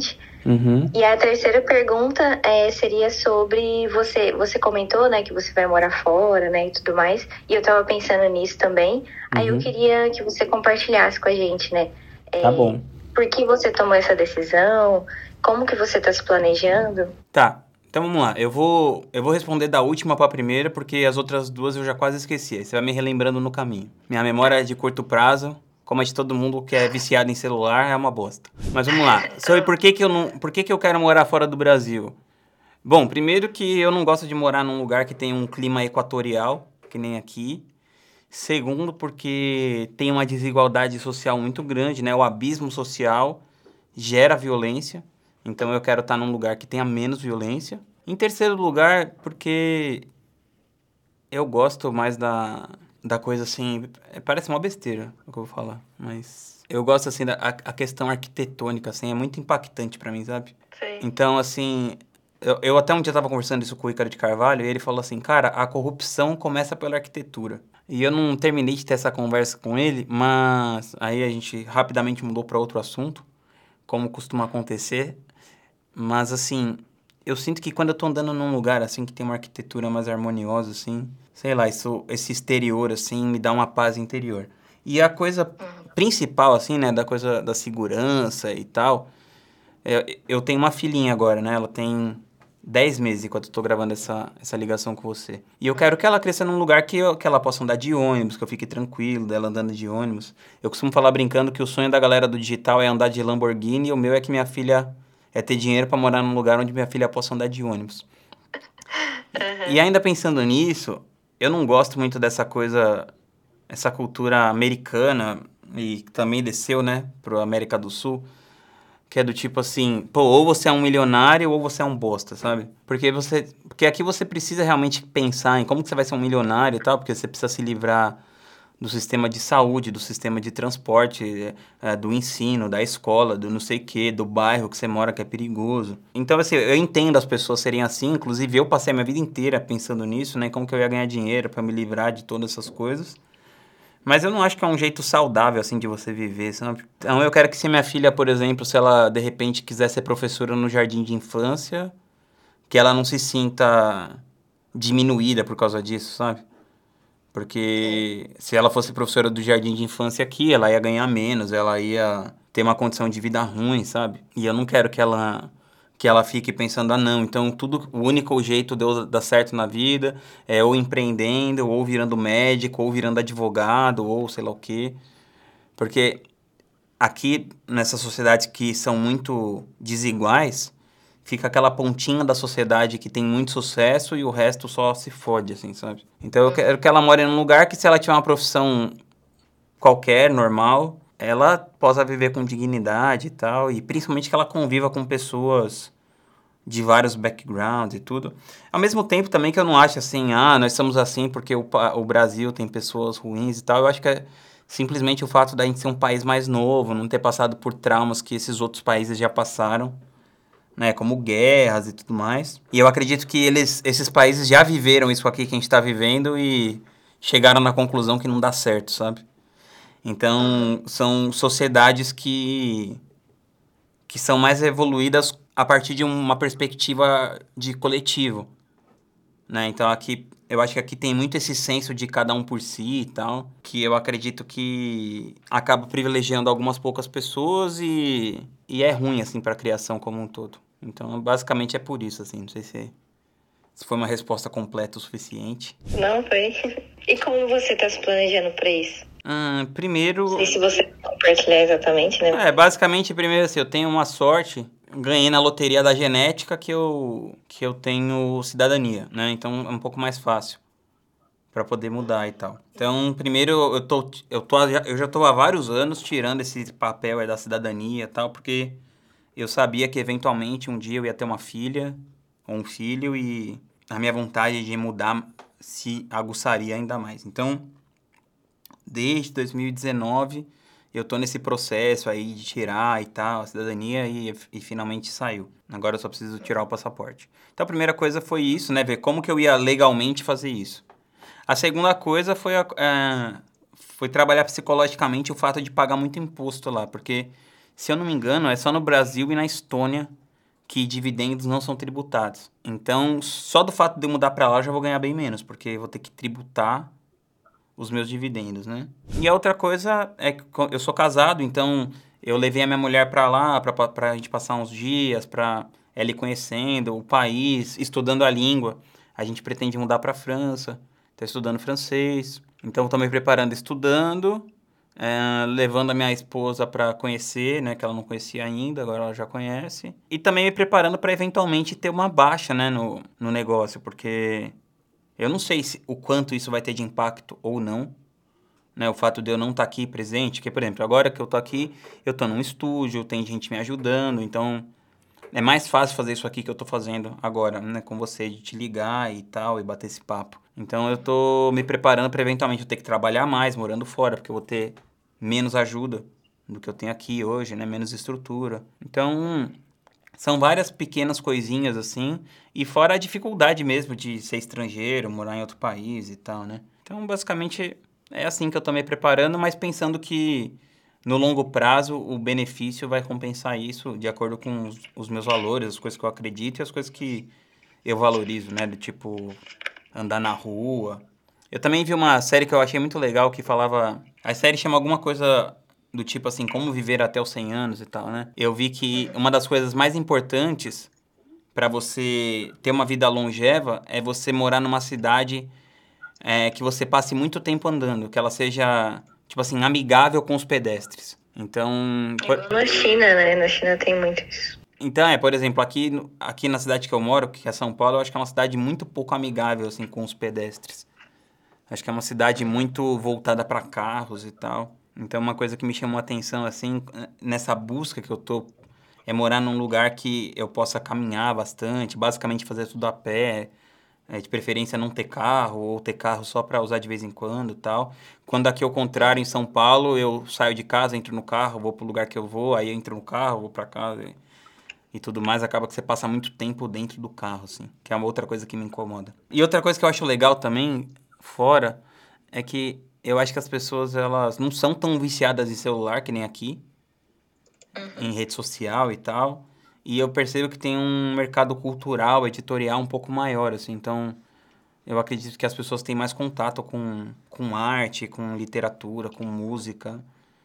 Uhum. E a terceira pergunta é, seria sobre você. Você comentou, né, que você vai morar fora, né, e tudo mais. E eu tava pensando nisso também. Uhum. Aí eu queria que você compartilhasse com a gente, né? É, tá bom. Por que você tomou essa decisão? Como que você tá se planejando? Tá. Então vamos lá, eu vou, eu vou responder da última para a primeira, porque as outras duas eu já quase esqueci. Aí você vai me relembrando no caminho. Minha memória é de curto prazo, como a de todo mundo que é viciado em celular, é uma bosta. Mas vamos lá, sobre por que que eu, não, por que que eu quero morar fora do Brasil? Bom, primeiro que eu não gosto de morar num lugar que tem um clima equatorial, que nem aqui. Segundo, porque tem uma desigualdade social muito grande, né? O abismo social gera violência. Então, eu quero estar num lugar que tenha menos violência. Em terceiro lugar, porque eu gosto mais da, da coisa assim... Parece uma besteira o que eu vou falar, mas... Eu gosto, assim, da a, a questão arquitetônica, assim, é muito impactante pra mim, sabe? Sim. Então, assim... Eu, eu até um dia tava conversando isso com o Ícaro de Carvalho e ele falou assim, cara, a corrupção começa pela arquitetura. E eu não terminei de ter essa conversa com ele, mas aí a gente rapidamente mudou para outro assunto, como costuma acontecer. Mas, assim, eu sinto que quando eu tô andando num lugar, assim, que tem uma arquitetura mais harmoniosa, assim, sei lá, isso, esse exterior, assim, me dá uma paz interior. E a coisa principal, assim, né, da coisa da segurança e tal, é, eu tenho uma filhinha agora, né, ela tem dez meses enquanto eu tô gravando essa, essa ligação com você. E eu quero que ela cresça num lugar que, eu, que ela possa andar de ônibus, que eu fique tranquilo dela andando de ônibus. Eu costumo falar brincando que o sonho da galera do digital é andar de Lamborghini e o meu é que minha filha... é ter dinheiro para morar num lugar onde minha filha possa andar de ônibus. Uhum. E ainda pensando nisso, eu não gosto muito dessa coisa, essa cultura americana, e também desceu, né, pro América do Sul, que é do tipo assim, pô, ou você é um milionário ou você é um bosta, sabe? Porque, você, porque aqui você precisa realmente pensar em como que você vai ser um milionário e tal, porque você precisa se livrar do sistema de saúde, do sistema de transporte, é, do ensino, da escola, do não sei o quê, do bairro que você mora que é perigoso. Então, assim, eu entendo as pessoas serem assim, inclusive eu passei a minha vida inteira pensando nisso, né, como que eu ia ganhar dinheiro para me livrar de todas essas coisas. Mas eu não acho que é um jeito saudável, assim, de você viver, sabe? Então, eu quero que se minha filha, por exemplo, se ela, de repente, quiser ser professora no jardim de infância, que ela não se sinta diminuída por causa disso, sabe? Porque se ela fosse professora do jardim de infância aqui, ela ia ganhar menos, ela ia ter uma condição de vida ruim, sabe? E eu não quero que ela, que ela fique pensando, ah, não, então tudo, o único jeito de eu dar certo na vida é ou empreendendo, ou virando médico, ou virando advogado, ou sei lá o quê. Porque aqui, nessas sociedades que são muito desiguais, fica aquela pontinha da sociedade que tem muito sucesso e o resto só se fode, assim, sabe? Então eu quero que ela more num lugar que, se ela tiver uma profissão qualquer, normal, ela possa viver com dignidade e tal, e principalmente que ela conviva com pessoas de vários backgrounds e tudo. Ao mesmo tempo também que eu não acho assim, ah, nós somos assim porque o, o Brasil tem pessoas ruins e tal, eu acho que é simplesmente o fato da gente ser um país mais novo, não ter passado por traumas que esses outros países já passaram, né, como guerras e tudo mais. E eu acredito que eles, esses países já viveram isso aqui que a gente está vivendo e chegaram na conclusão que não dá certo, sabe? Então, são sociedades que, que são mais evoluídas a partir de uma perspectiva de coletivo, né? Então, aqui, eu acho que aqui tem muito esse senso de cada um por si e tal, que eu acredito que acaba privilegiando algumas poucas pessoas e, e é ruim, assim, para a criação como um todo. Então, basicamente é por isso, assim, não sei se, se foi uma resposta completa o suficiente. Não, foi. E como você tá se planejando pra isso? Hum, primeiro... Não sei se você compartilhar exatamente, né? É, basicamente, primeiro, assim, eu tenho uma sorte, ganhei na loteria da genética que eu, que eu tenho cidadania, né? Então, é um pouco mais fácil para poder mudar e tal. Então, primeiro, eu, tô, eu, tô, eu já tô há vários anos tirando esse papel aí da cidadania e tal, porque... eu sabia que, eventualmente, um dia eu ia ter uma filha ou um filho e a minha vontade de mudar se aguçaria ainda mais. Então, desde dois mil e dezenove, eu tô nesse processo aí de tirar e tal, a cidadania e, e finalmente saiu. Agora eu só preciso tirar o passaporte. Então, a primeira coisa foi isso, né? Ver como que eu ia legalmente fazer isso. A segunda coisa foi, a, a, foi trabalhar psicologicamente o fato de pagar muito imposto lá, porque... se eu não me engano, é só no Brasil e na Estônia que dividendos não são tributados. Então, só do fato de eu mudar para lá, eu já vou ganhar bem menos, porque eu vou ter que tributar os meus dividendos, né? E a outra coisa é que eu sou casado, então eu levei a minha mulher para lá, para a gente passar uns dias, para ela ir conhecendo o país, estudando a língua. A gente pretende mudar para a França, tá estudando francês. Então, estou me preparando estudando, é, levando a minha esposa para conhecer, né, que ela não conhecia ainda, agora ela já conhece. E também me preparando para eventualmente ter uma baixa, né, no, no negócio, porque eu não sei se, o quanto isso vai ter de impacto ou não, né, o fato de eu não estar aqui presente, que, por exemplo, agora que eu estou aqui, eu estou num estúdio, tem gente me ajudando, então é mais fácil fazer isso aqui que eu estou fazendo agora, né, com você, de te ligar e tal, e bater esse papo. Então eu estou me preparando para eventualmente eu ter que trabalhar mais morando fora, porque eu vou ter menos ajuda do que eu tenho aqui hoje, né? Menos estrutura. Então, são várias pequenas coisinhas assim, e fora a dificuldade mesmo de ser estrangeiro, morar em outro país e tal, né? Então, basicamente, é assim que eu tô me preparando, mas pensando que no longo prazo o benefício vai compensar isso de acordo com os, os meus valores, as coisas que eu acredito e as coisas que eu valorizo, né? Do tipo, andar na rua. Eu também vi uma série que eu achei muito legal que falava... A série chama alguma coisa do tipo assim, como viver até os cem anos e tal, né? Eu vi que uma das coisas mais importantes para você ter uma vida longeva é você morar numa cidade é, que você passe muito tempo andando, que ela seja, tipo assim, amigável com os pedestres. Então... Igual na China, né? Na China tem muito isso. Então, é, por exemplo, aqui, aqui na cidade que eu moro, que é São Paulo, eu acho que é uma cidade muito pouco amigável, assim, com os pedestres. Acho que é uma cidade muito voltada para carros e tal. Então, uma coisa que me chamou a atenção, assim, nessa busca que eu tô, é morar num lugar que eu possa caminhar bastante, basicamente fazer tudo a pé, é, de preferência não ter carro, ou ter carro só para usar de vez em quando e tal. Quando aqui, ao contrário, em São Paulo, eu saio de casa, entro no carro, vou pro lugar que eu vou, aí eu entro no carro, vou para casa e, e tudo mais. Acaba que você passa muito tempo dentro do carro, assim, que é uma outra coisa que me incomoda. E outra coisa que eu acho legal também... fora, é que eu acho que as pessoas, elas não são tão viciadas em celular, que nem aqui, uhum. Em rede social e tal, e eu percebo que tem um mercado cultural, editorial um pouco maior, assim, então eu acredito que as pessoas têm mais contato com, com arte, com literatura, com música,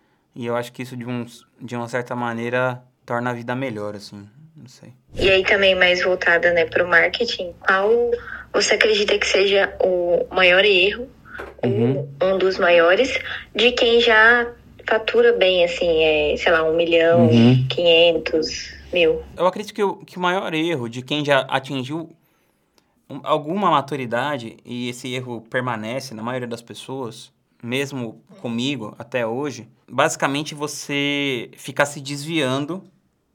e eu acho que isso, de, um, de uma certa maneira, torna a vida melhor, assim, não sei. E aí também mais voltada, né, pro marketing, qual... você acredita que seja o maior erro, uhum. um dos maiores, de quem já fatura bem, assim, é, sei lá, um milhão, uhum. quinhentos mil? Eu acredito que o, que o maior erro de quem já atingiu alguma maturidade, e esse erro permanece na maioria das pessoas, mesmo comigo até hoje, basicamente você ficar se desviando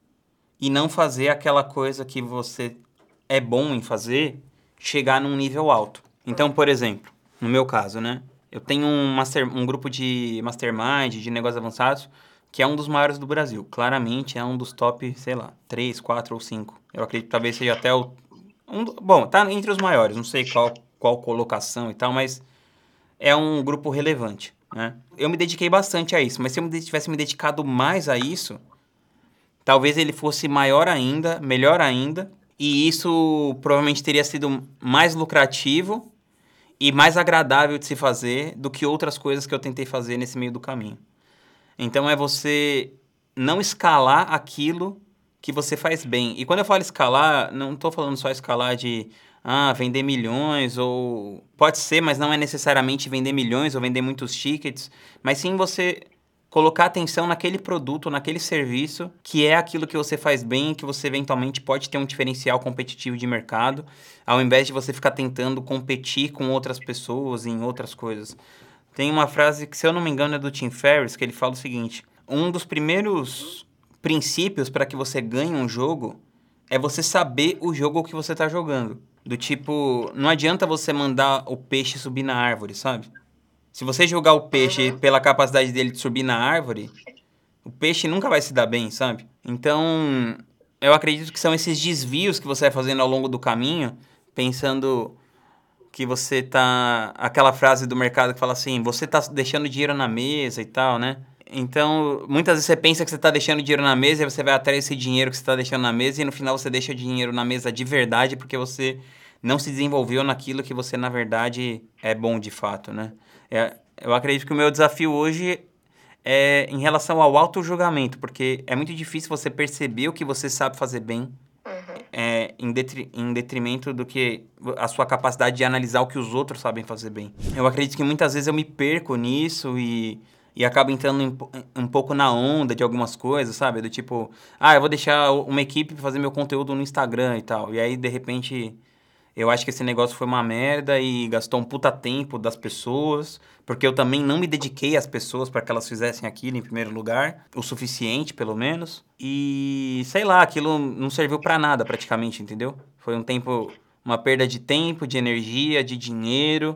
e não fazer aquela coisa que você é bom em fazer, chegar num nível alto. Então, por exemplo, no meu caso, né? Eu tenho um, master, um grupo de mastermind, de negócios avançados, que é um dos maiores do Brasil. Claramente é um dos top, sei lá, três, quatro ou cinco. Eu acredito que talvez seja até o... Um, bom, tá entre os maiores, não sei qual, qual colocação e tal, mas é um grupo relevante, né? Eu me dediquei bastante a isso, mas se eu tivesse me dedicado mais a isso, talvez ele fosse maior ainda, melhor ainda, e isso provavelmente teria sido mais lucrativo e mais agradável de se fazer do que outras coisas que eu tentei fazer nesse meio do caminho. Então, é você não escalar aquilo que você faz bem. E quando eu falo escalar, não estou falando só escalar de ah, vender milhões, ou... pode ser, mas não é necessariamente vender milhões ou vender muitos tickets, mas sim você... colocar atenção naquele produto, naquele serviço, que é aquilo que você faz bem, que você eventualmente pode ter um diferencial competitivo de mercado, ao invés de você ficar tentando competir com outras pessoas em outras coisas. Tem uma frase que, se eu não me engano, é do Tim Ferriss, que ele fala o seguinte: um dos primeiros princípios para que você ganhe um jogo é você saber o jogo que você está jogando. Do tipo, não adianta você mandar o peixe subir na árvore, sabe? Se você jogar o peixe uhum. pela capacidade dele de subir na árvore, o peixe nunca vai se dar bem, sabe? Então, eu acredito que são esses desvios que você vai fazendo ao longo do caminho, pensando que você tá... Aquela frase do mercado que fala assim, você tá deixando dinheiro na mesa e tal, né? Então, muitas vezes você pensa que você está deixando dinheiro na mesa, e você vai atrás desse dinheiro que você está deixando na mesa, e no final você deixa o dinheiro na mesa de verdade, porque você não se desenvolveu naquilo que você, na verdade, é bom de fato, né? É, eu acredito que o meu desafio hoje é em relação ao auto-julgamento, porque é muito difícil você perceber o que você sabe fazer bem, uhum. é, em, detri- em detrimento do que a sua capacidade de analisar o que os outros sabem fazer bem. Eu acredito que muitas vezes eu me perco nisso e... E acaba entrando em, um pouco na onda de algumas coisas, sabe? Do tipo, ah, eu vou deixar uma equipe fazer meu conteúdo no Instagram e tal. E aí, de repente, eu acho que esse negócio foi uma merda e gastou um puta tempo das pessoas. Porque eu também não me dediquei às pessoas para que elas fizessem aquilo em primeiro lugar. O suficiente, pelo menos. E, sei lá, aquilo não serviu para nada praticamente, entendeu? Foi um tempo, uma perda de tempo, de energia, de dinheiro...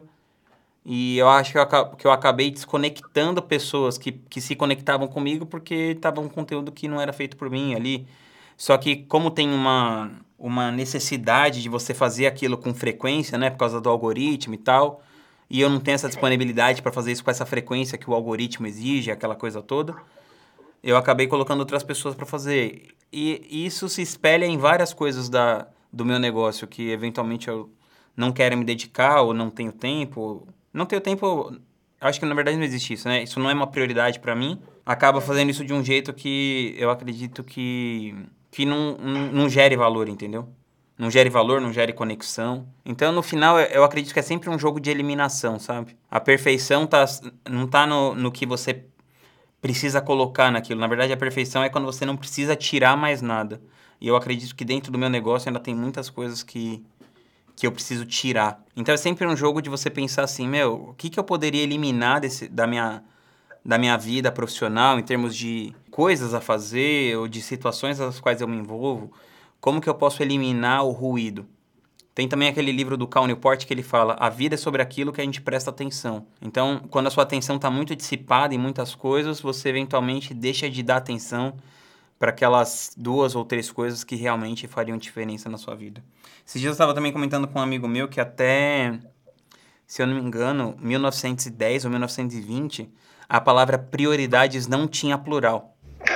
E eu acho que eu, que eu acabei desconectando pessoas que, que se conectavam comigo porque estava um conteúdo que não era feito por mim ali. Só que como tem uma, uma necessidade de você fazer aquilo com frequência, né? Por causa do algoritmo e tal, e eu não tenho essa disponibilidade para fazer isso com essa frequência que o algoritmo exige, aquela coisa toda, eu acabei colocando outras pessoas para fazer. E isso se espelha em várias coisas da, do meu negócio, que eventualmente eu não quero me dedicar ou não tenho tempo... Não tenho tempo, acho que na verdade não existe isso, né? Isso não é uma prioridade pra mim. Acaba fazendo isso de um jeito que eu acredito que, que não, não, não gere valor, entendeu? Não gere valor, não gere conexão. Então, no final, eu acredito que é sempre um jogo de eliminação, sabe? A perfeição tá, não tá no, no que você precisa colocar naquilo. Na verdade, a perfeição é quando você não precisa tirar mais nada. E eu acredito que dentro do meu negócio ainda tem muitas coisas que... que eu preciso tirar. Então, é sempre um jogo de você pensar assim, meu, o que, que eu poderia eliminar desse, da, minha, da minha vida profissional em termos de coisas a fazer ou de situações às quais eu me envolvo? Como que eu posso eliminar o ruído? Tem também aquele livro do Cal Newport que ele fala, a vida é sobre aquilo que a gente presta atenção. Então, quando a sua atenção está muito dissipada em muitas coisas, você eventualmente deixa de dar atenção para aquelas duas ou três coisas que realmente fariam diferença na sua vida. Esses dias eu estava também comentando com um amigo meu que até, se eu não me engano, mil novecentos e dez ou mil novecentos e vinte, a palavra prioridades não tinha plural.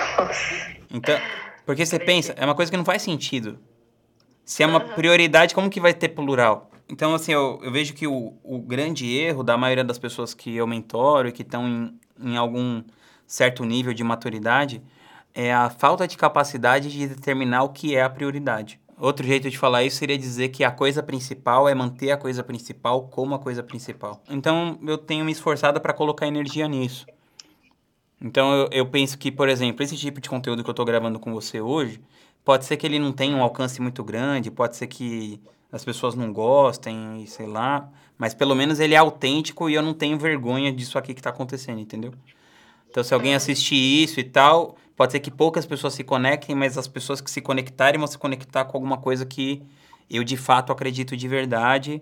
Então, porque você pensa, é uma coisa que não faz sentido. Se é uma prioridade, como que vai ter plural? Então, assim, eu, eu vejo que o, o grande erro da maioria das pessoas que eu mentoro e que estão em, em algum certo nível de maturidade é a falta de capacidade de determinar o que é a prioridade. Outro jeito de falar isso seria dizer que a coisa principal é manter a coisa principal como a coisa principal. Então, eu tenho me esforçado para colocar energia nisso. Então, eu, eu penso que, por exemplo, esse tipo de conteúdo que eu estou gravando com você hoje, pode ser que ele não tenha um alcance muito grande, pode ser que as pessoas não gostem, sei lá, mas pelo menos ele é autêntico e eu não tenho vergonha disso aqui que está acontecendo, entendeu? Então, se alguém assistir isso e tal, pode ser que poucas pessoas se conectem, mas as pessoas que se conectarem vão se conectar com alguma coisa que eu, de fato, acredito de verdade.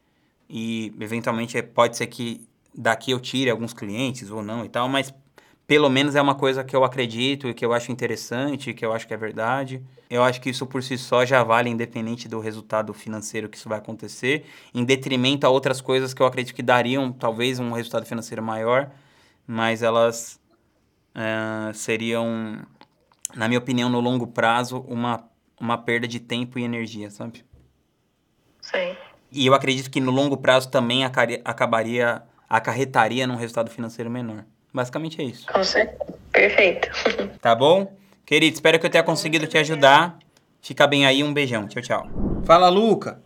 E, eventualmente, pode ser que daqui eu tire alguns clientes ou não e tal, mas pelo menos é uma coisa que eu acredito e que eu acho interessante, que eu acho que é verdade. Eu acho que isso por si só já vale, independente do resultado financeiro que isso vai acontecer, em detrimento a outras coisas que eu acredito que dariam, talvez, um resultado financeiro maior, mas elas... Uh, seriam, na minha opinião, no longo prazo, uma, uma perda de tempo e energia, sabe? Sim. E eu acredito que no longo prazo também acari- acabaria, acarretaria num resultado financeiro menor. Basicamente é isso. Com certeza. Perfeito. Tá bom? Querido, espero que eu tenha conseguido te ajudar. Fica bem aí, um beijão. Tchau, tchau. Fala, Luca.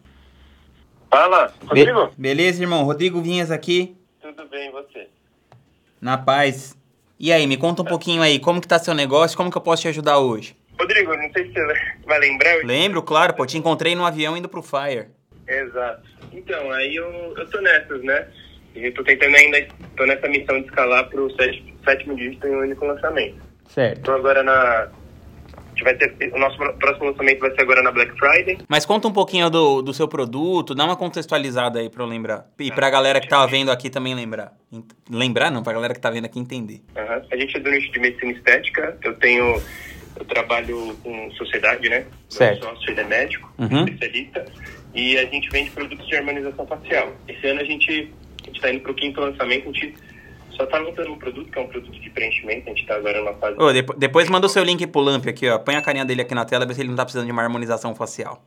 Fala, Rodrigo. Be- beleza, irmão? Rodrigo Vinhas aqui. Tudo bem, e você? Na paz. E aí, me conta um pouquinho aí, como que tá seu negócio, como que eu posso te ajudar hoje? Rodrigo, não sei se você vai lembrar. Eu... Lembro, claro, pô, te encontrei no avião indo pro Fire. Exato. Então, aí eu, eu tô nessas, né? Eu tô tentando ainda, tô nessa missão de escalar pro sétimo, sétimo dígito em um único lançamento. Certo. Tô agora na... A gente vai ter, o nosso próximo lançamento vai ser agora na Black Friday. Mas conta um pouquinho do, do seu produto, dá uma contextualizada aí pra eu lembrar. E pra galera que tá vendo aqui também lembrar. Lembrar não, pra galera que tá vendo aqui entender. Uhum. A gente é do nicho de medicina estética, eu tenho... Eu trabalho com sociedade, né? Certo. Meu sócio, ele é médico, Uhum. especialista, e a gente vende produtos de harmonização facial. Esse ano a gente a gente está indo para o quinto lançamento, a gente só tá lançando um produto, que é um produto de preenchimento, a gente tá agora numa fase... Ô, depois, depois manda o seu link pro Lamp aqui, ó. Põe a carinha dele aqui na tela, vê se ele não tá precisando de uma harmonização facial.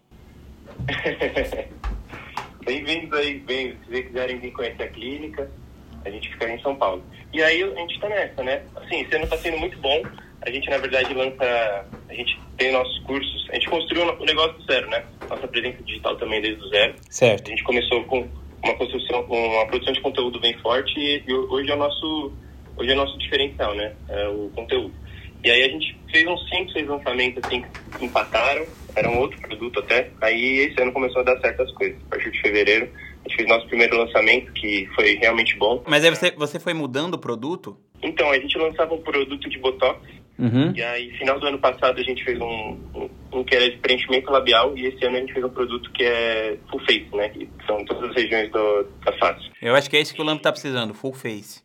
Bem-vindos aí, bem, se vocês quiserem vir conhecer a clínica, a gente fica em São Paulo. E aí a gente tá nessa, né? Assim, esse ano tá sendo muito bom. A gente, na verdade, lança... A gente tem nossos cursos. A gente construiu o negócio do zero, né? Nossa presença digital também desde o zero. Certo. A gente começou com uma construção, com uma produção de conteúdo bem forte e hoje é o nosso, hoje é o nosso diferencial, né? É o conteúdo. E aí a gente fez uns cinco, seis lançamentos, assim, que empataram. Era um outro produto até. Aí esse ano começou a dar certas coisas. A partir de fevereiro, a gente fez nosso primeiro lançamento, que foi realmente bom. Mas aí você, você foi mudando o produto? Então, a gente lançava um produto de Botox. Uhum. E aí, final do ano passado, a gente fez um, um, um que era de preenchimento labial. E esse ano a gente fez um produto que é full face, né? Que são todas as regiões do, da face. Eu acho que é isso que o Lamp tá precisando, full face.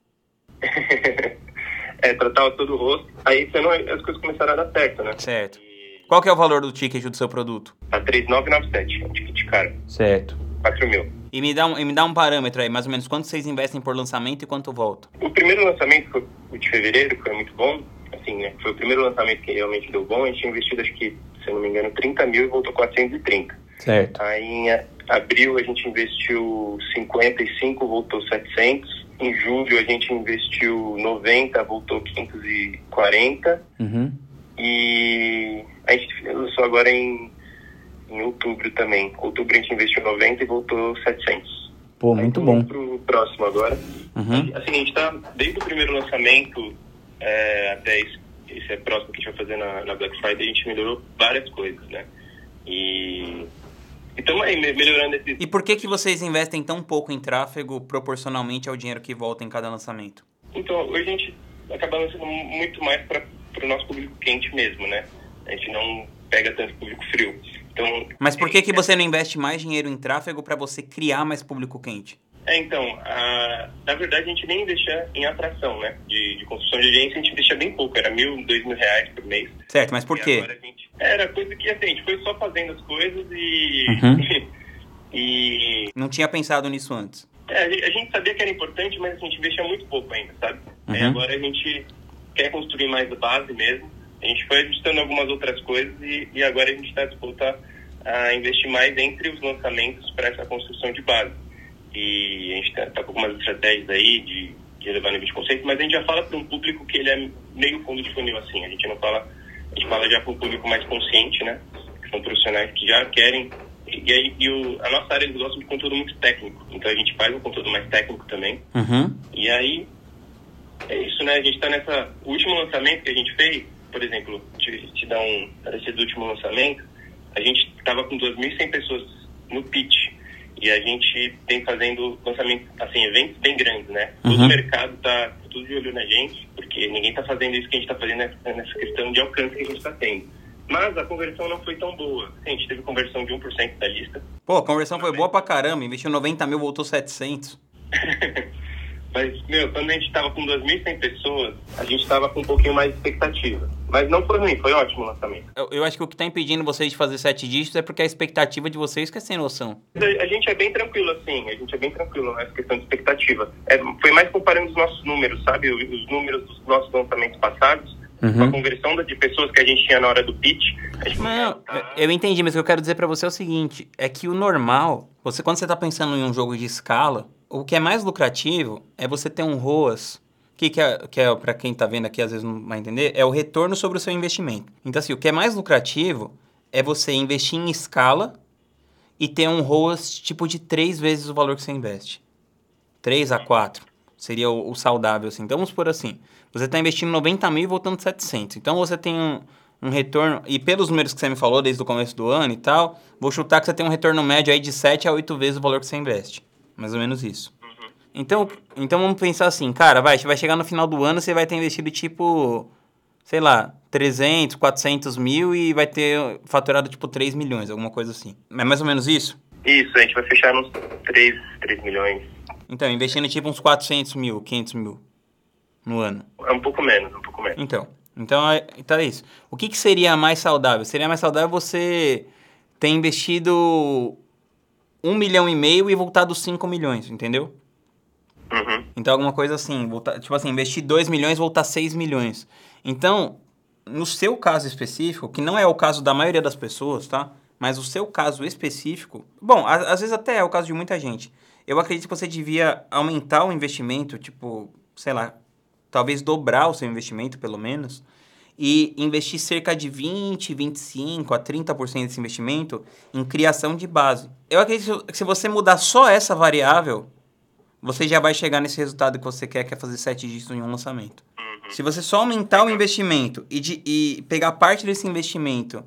É, tratar todo o rosto. Aí, esse ano, as coisas começaram a dar certo, né? Certo. Qual que é o valor do ticket do seu produto? Tá três mil novecentos e noventa e sete, um ticket de cara. Certo. quatro mil. E me, dá um, e me dá um parâmetro aí, mais ou menos, quanto vocês investem por lançamento e quanto volta? O primeiro lançamento, foi o de fevereiro, foi muito bom. Assim, né? Foi o primeiro lançamento que realmente deu bom. A gente tinha investido, acho que, se eu não me engano, trinta mil e voltou quatrocentos e trinta. Certo. Aí, em abril, a gente investiu cinquenta e cinco, voltou setecentos. Em julho, a gente investiu noventa, voltou quinhentos e quarenta. Uhum. E a gente lançou agora em, em outubro também. Em outubro a gente investiu noventa e voltou setecentos. Pô, muito bom. Pro próximo agora. Uhum. Assim, a gente tá, desde o primeiro lançamento é, até esse, esse próximo que a gente vai fazer na, na Black Friday, a gente melhorou várias coisas, né? E estamos aí melhorando esse... E por que que vocês investem tão pouco em tráfego proporcionalmente ao dinheiro que volta em cada lançamento? Então, hoje a gente acaba lançando muito mais para o nosso público quente mesmo, né? A gente não pega tanto público frio. Então, Mas por que que você não investe mais dinheiro em tráfego para você criar mais público quente? É, então, a, na verdade a gente nem investia em atração, né? De, de construção de audiência, a gente investia bem pouco, era mil, dois mil reais por mês. Certo, mas por e quê? Agora a gente, era coisa que assim, a gente foi só fazendo as coisas e... Uhum. e Não tinha pensado nisso antes. é, a, gente, a gente sabia que era importante, mas a gente investia muito pouco ainda, sabe? Uhum. Aí agora a gente quer construir mais a base mesmo. A gente foi ajustando algumas outras coisas e, e agora a gente está disposto a, a investir mais entre os lançamentos para essa construção de base. E a gente está tá com algumas estratégias aí de, de elevar nível de conceito, mas a gente já fala para um público que ele é meio fundo de funil, assim. A gente não fala, a gente fala já para um público mais consciente, né? Que são profissionais que já querem. E, e, aí, e o, a nossa área, eles gostam de conteúdo muito técnico. Então a gente faz um conteúdo mais técnico também. Uhum. E aí, é isso, né? A gente está nessa... O último lançamento que a gente fez, por exemplo, te, te dar um parecer do último lançamento, a gente estava com duas mil e cem pessoas no pitch. E a gente tem fazendo lançamento, assim, eventos bem grandes, né? Todo Uhum. o mercado tá tudo de olho na gente, porque ninguém tá fazendo isso que a gente tá fazendo nessa, nessa questão de alcance que a gente tá tendo. Mas a conversão não foi tão boa. A gente teve conversão de um por cento da lista. Pô, a conversão foi boa pra caramba, investiu noventa mil, voltou setecentos. Mas, meu, quando a gente tava com duas mil e cem pessoas, a gente tava com um pouquinho mais de expectativa. Mas não foi ruim, foi ótimo o lançamento. Eu, eu acho que o que tá impedindo vocês de fazer sete dígitos é porque a expectativa de vocês que é sem noção. A gente é bem tranquilo, assim, a gente é bem tranquilo nessa questão de expectativa. É, foi mais comparando os nossos números, sabe? Os números dos nossos lançamentos passados, Uhum. com a conversão de pessoas que a gente tinha na hora do pitch. A gente Não, tá... eu entendi, mas o que eu quero dizer pra você é o seguinte, é que o normal, você quando você tá pensando em um jogo de escala, o que é mais lucrativo é você ter um R O A S, que, que é, que é para quem tá vendo aqui, às vezes não vai entender, é o retorno sobre o seu investimento. Então assim, o que é mais lucrativo é você investir em escala e ter um R O A S tipo de três vezes o valor que você investe. três a quatro seria o, o saudável, assim. Então vamos por assim, você está investindo noventa mil e voltando setecentos. Então você tem um, um retorno, e pelos números que você me falou desde o começo do ano e tal, vou chutar que você tem um retorno médio aí de sete a oito vezes o valor que você investe. Mais ou menos isso. Uhum. Então, então vamos pensar assim, cara, vai, vai chegar no final do ano, você vai ter investido tipo, sei lá, trezentos, quatrocentos mil e vai ter faturado tipo três milhões, alguma coisa assim. É mais ou menos isso? Isso, a gente vai fechar nos três milhões. Então, investindo tipo uns quatrocentos mil, quinhentos mil no ano. É um pouco menos, um pouco menos. Então, então é, então é isso. O que, que seria mais saudável? Seria mais saudável você ter investido um milhão e meio e voltado cinco milhões, entendeu? Uhum. Então, alguma coisa assim, voltar, tipo assim, investir dois milhões, voltar seis milhões. Então, no seu caso específico, que não é o caso da maioria das pessoas, tá? Mas o seu caso específico... Bom, a, às vezes até é o caso de muita gente. Eu acredito que você devia aumentar o investimento, tipo, sei lá, talvez dobrar o seu investimento, pelo menos, e investir cerca de vinte, vinte e cinco a trinta por cento desse investimento em criação de base. Eu acredito que se você mudar só essa variável, você já vai chegar nesse resultado que você quer, que é fazer sete dígitos em um lançamento. Uhum. Se você só aumentar o investimento e, de, e pegar parte desse investimento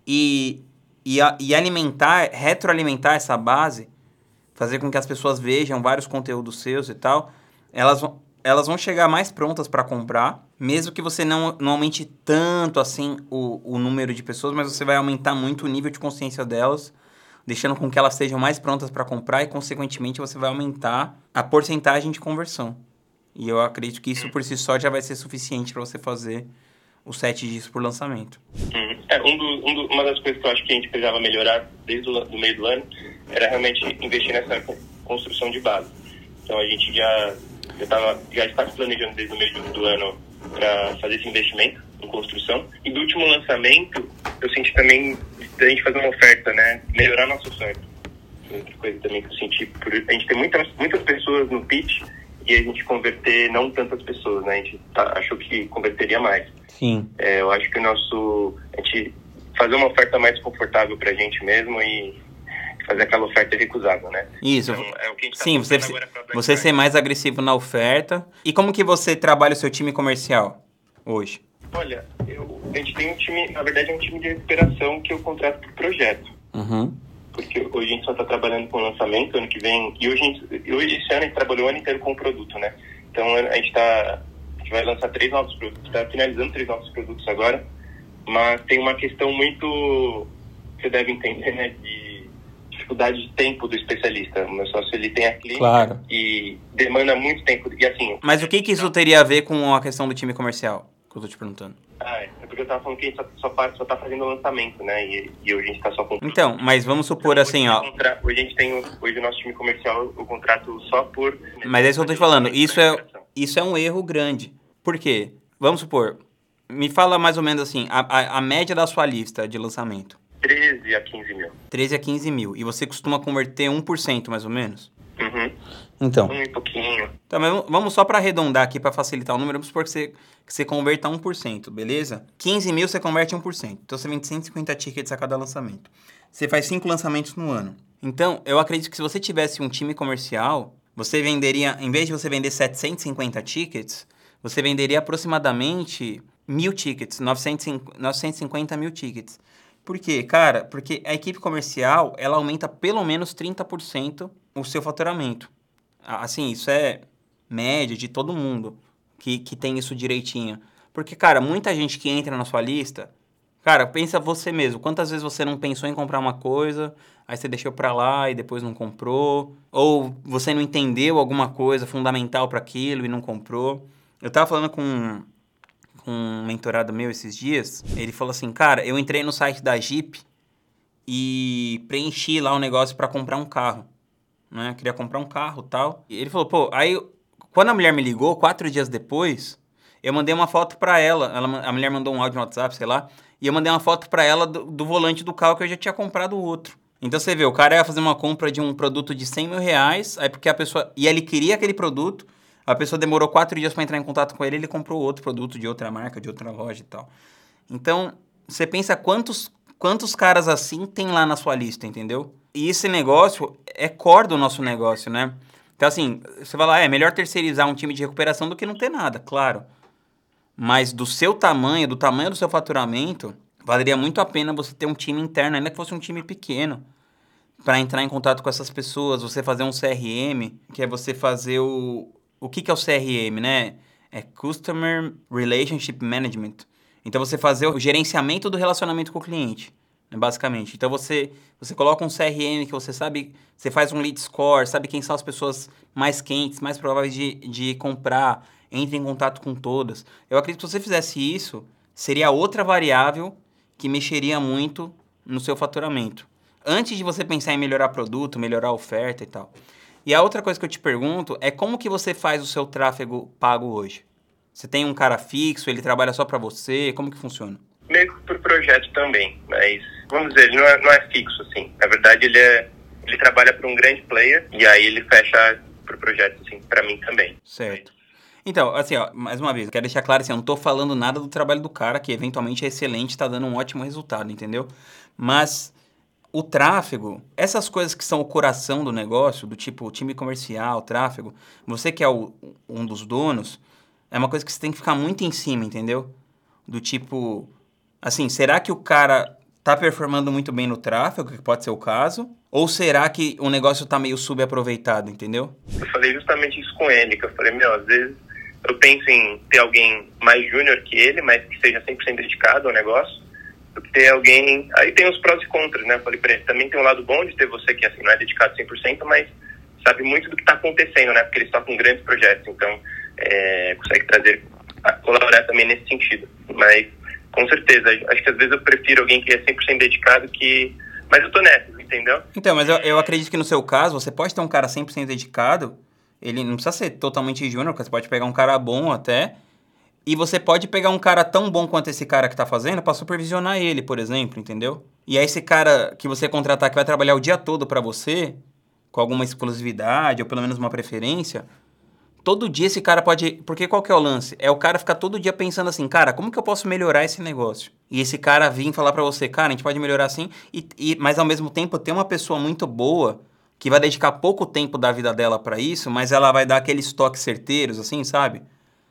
e, e, a, e alimentar, retroalimentar essa base, fazer com que as pessoas vejam vários conteúdos seus e tal, elas vão, elas vão chegar mais prontas para comprar, mesmo que você não, não aumente tanto assim o, o número de pessoas, mas você vai aumentar muito o nível de consciência delas, deixando com que elas sejam mais prontas para comprar e, consequentemente, você vai aumentar a porcentagem de conversão. E eu acredito que isso, por si só, já vai ser suficiente para você fazer os sete dias por lançamento. Uhum. É, um do, um do, uma das coisas que eu acho que a gente precisava melhorar desde o do meio do ano era realmente investir nessa construção de base. Então, a gente já, já, tava, já está se planejando desde o meio do, do ano para fazer esse investimento em construção. E do último lançamento, eu senti também a gente fazer uma oferta, né? Melhorar nossa oferta. Outra coisa também que eu senti, por a gente ter muitas, muitas pessoas no pitch e a gente converter não tantas pessoas, né? A gente tá, achou que converteria mais. Sim. É, eu acho que o nosso... A gente fazer uma oferta mais confortável pra gente mesmo e fazer aquela oferta irrecusável, né? Isso. Então, é o que a gente tá Sim, você, agora pra Black você Friday. ser mais agressivo na oferta. E como que você trabalha o seu time comercial hoje? Olha, eu, a gente tem um time, na verdade é um time de recuperação que eu contrato por projeto. Uhum. Porque hoje a gente só está trabalhando com lançamento, ano que vem, e hoje, a gente, hoje esse ano a gente trabalhou o ano inteiro com o produto, né? Então a gente tá, a gente vai lançar três novos produtos, está finalizando três novos produtos agora, mas tem uma questão muito, você deve entender, né, de dificuldade de tempo do especialista. O meu sócio, ele tem a clínica, Claro. E demanda muito tempo, e assim... Mas o que que isso teria a ver com a questão do time comercial? Que eu tô te perguntando. Ah, é porque eu tava falando que a gente só, só, faz- só tá fazendo o lançamento, né? E, e hoje a gente tá só com... Então, mas vamos supor Então, assim, hoje ó. o contra- Hoje a gente tem, o- hoje o nosso time comercial, o contrato só por... Mas é isso que eu tô te falando. Isso é, isso é um erro grande. Por quê? Vamos supor, me fala mais ou menos assim, a, a, a média da sua lista de lançamento. treze a quinze mil. treze a quinze mil. E você costuma converter um por cento, mais ou menos? Uhum. Então. Um e pouquinho. Tá, mas vamos só para arredondar aqui, para facilitar o número. Vamos supor que você, que você converta um por cento, beleza? quinze mil você converte um por cento. Então você vende cento e cinquenta tickets a cada lançamento. Você faz cinco lançamentos no ano. Então, eu acredito que se você tivesse um time comercial, você venderia, em vez de você vender setecentos e cinquenta tickets, você venderia aproximadamente mil tickets, novecentos e cinquenta mil tickets. Por quê? Cara, porque a equipe comercial, ela aumenta pelo menos trinta por cento o seu faturamento. Assim, isso é média de todo mundo que, que tem isso direitinho. Porque, cara, muita gente que entra na sua lista... Cara, pensa você mesmo. Quantas vezes você não pensou em comprar uma coisa, aí você deixou pra lá e depois não comprou? Ou você não entendeu alguma coisa fundamental para aquilo e não comprou? Eu tava falando com, com um mentorado meu esses dias. Ele falou assim, cara, eu entrei no site da Jeep e preenchi lá o negócio para comprar um carro. Né? Eu queria comprar um carro e tal. E ele falou, pô, aí quando a mulher me ligou, quatro dias depois, eu mandei uma foto pra ela. ela a mulher mandou um áudio no WhatsApp, sei lá, e eu mandei uma foto pra ela do, do volante do carro que eu já tinha comprado o outro. Então você vê, o cara ia fazer uma compra de um produto de cem mil reais, aí porque a pessoa... E ele queria aquele produto, a pessoa demorou quatro dias pra entrar em contato com ele, ele comprou outro produto de outra marca, de outra loja e tal. Então, você pensa quantos, quantos caras assim tem lá na sua lista, entendeu? E esse negócio é core do nosso negócio, né? Então, assim, você vai lá, é melhor terceirizar um time de recuperação do que não ter nada, claro. Mas do seu tamanho, do tamanho do seu faturamento, valeria muito a pena você ter um time interno, ainda que fosse um time pequeno, para entrar em contato com essas pessoas, você fazer um C R M, que é você fazer o... O que, que é o C R M, né? É Customer Relationship Management. Então, você fazer o gerenciamento do relacionamento com o cliente, né, basicamente. Então, você, você coloca um C R M que você sabe... Você faz um lead score, sabe quem são as pessoas mais quentes, mais prováveis de, de comprar, entra em contato com todas. Eu acredito que se você fizesse isso, seria outra variável que mexeria muito no seu faturamento. Antes de você pensar em melhorar produto, melhorar a oferta e tal. E a outra coisa que eu te pergunto é como que você faz o seu tráfego pago hoje? Você tem um cara fixo, ele trabalha só para você, como que funciona? Meio que por projeto também, mas vamos dizer, ele não é, não é fixo, assim. Na verdade, ele, é, ele trabalha para um grande player e aí ele fecha por projeto, assim, para mim também. Certo. Então, assim, ó, mais uma vez, eu quero deixar claro assim, eu não tô falando nada do trabalho do cara, que eventualmente é excelente, tá dando um ótimo resultado, entendeu? Mas o tráfego, essas coisas que são o coração do negócio, do tipo time comercial, tráfego, você que é o, um dos donos, é uma coisa que você tem que ficar muito em cima, entendeu? Do tipo, assim, será que o cara tá performando muito bem no tráfego, que pode ser o caso? Ou será que o negócio tá meio subaproveitado, entendeu? Eu falei justamente isso com ele, que eu falei, meu, às vezes eu penso em ter alguém mais júnior que ele, mas que seja cem por cento dedicado ao negócio, do que ter alguém... Aí tem os prós e contras, né? Eu falei pra ele, também tem um lado bom de ter você que, assim, não é dedicado cem por cento, mas sabe muito do que tá acontecendo, né? Porque eles tocam grandes projetos, então é, consegue trazer, colaborar também nesse sentido. Mas, com certeza, acho que às vezes eu prefiro alguém que é cem por cento dedicado que... Mas eu tô nessa, entendeu? Então, mas eu, eu acredito que no seu caso, você pode ter um cara cem por cento dedicado, ele não precisa ser totalmente júnior, você pode pegar um cara bom até, e você pode pegar um cara tão bom quanto esse cara que tá fazendo pra supervisionar ele, por exemplo, entendeu? E aí esse cara que você contratar que vai trabalhar o dia todo pra você, com alguma exclusividade, ou pelo menos uma preferência, todo dia esse cara pode... Porque qual que é o lance? É o cara ficar todo dia pensando assim, cara, como que eu posso melhorar esse negócio? E esse cara vir falar pra você, cara, a gente pode melhorar assim, e, e, mas ao mesmo tempo ter uma pessoa muito boa que vai dedicar pouco tempo da vida dela pra isso, mas ela vai dar aqueles toques certeiros, assim, sabe?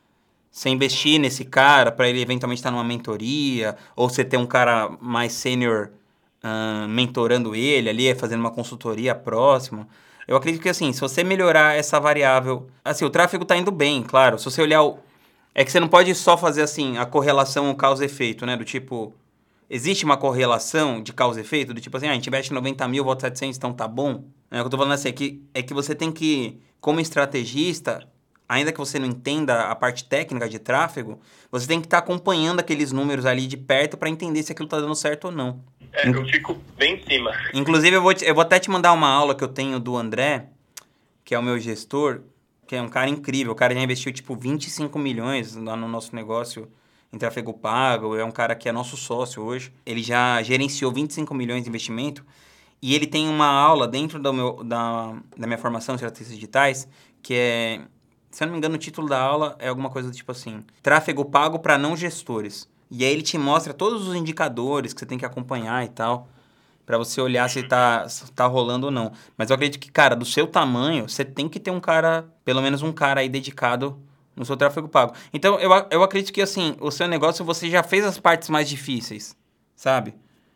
Você investir nesse cara pra ele eventualmente estar numa mentoria, ou você ter um cara mais sênior uh, mentorando ele ali, fazendo uma consultoria próxima. Eu acredito que, assim, se você melhorar essa variável... Assim, o tráfego tá indo bem, claro. Se você olhar o... É que você não pode só fazer, assim, a correlação causa e efeito, né? Do tipo... Existe uma correlação de causa e efeito? Do tipo assim, ah, a gente investe noventa mil, volta setecentos, então tá bom? É, o que eu tô falando assim, é que, é que você tem que, como estrategista, ainda que você não entenda a parte técnica de tráfego, você tem que estar tá acompanhando aqueles números ali de perto para entender se aquilo tá dando certo ou não. É, eu fico bem em cima. Inclusive, eu vou, te, eu vou até te mandar uma aula que eu tenho do André, que é o meu gestor, que é um cara incrível. O cara já investiu, tipo, vinte e cinco milhões lá no nosso negócio em tráfego pago. É um cara que é nosso sócio hoje. Ele já gerenciou vinte e cinco milhões de investimento. E ele tem uma aula dentro do meu, da, da minha formação em estratégias digitais, que é... Se eu não me engano, o título da aula é alguma coisa do tipo assim... Tráfego pago para não gestores. E aí ele te mostra todos os indicadores que você tem que acompanhar e tal, para você olhar se tá, se tá rolando ou não. Mas eu acredito que, cara, do seu tamanho, você tem que ter um cara, pelo menos um cara aí dedicado no seu tráfego pago. Então, eu, eu acredito que, assim, o seu negócio, você já fez as partes mais difíceis, sabe?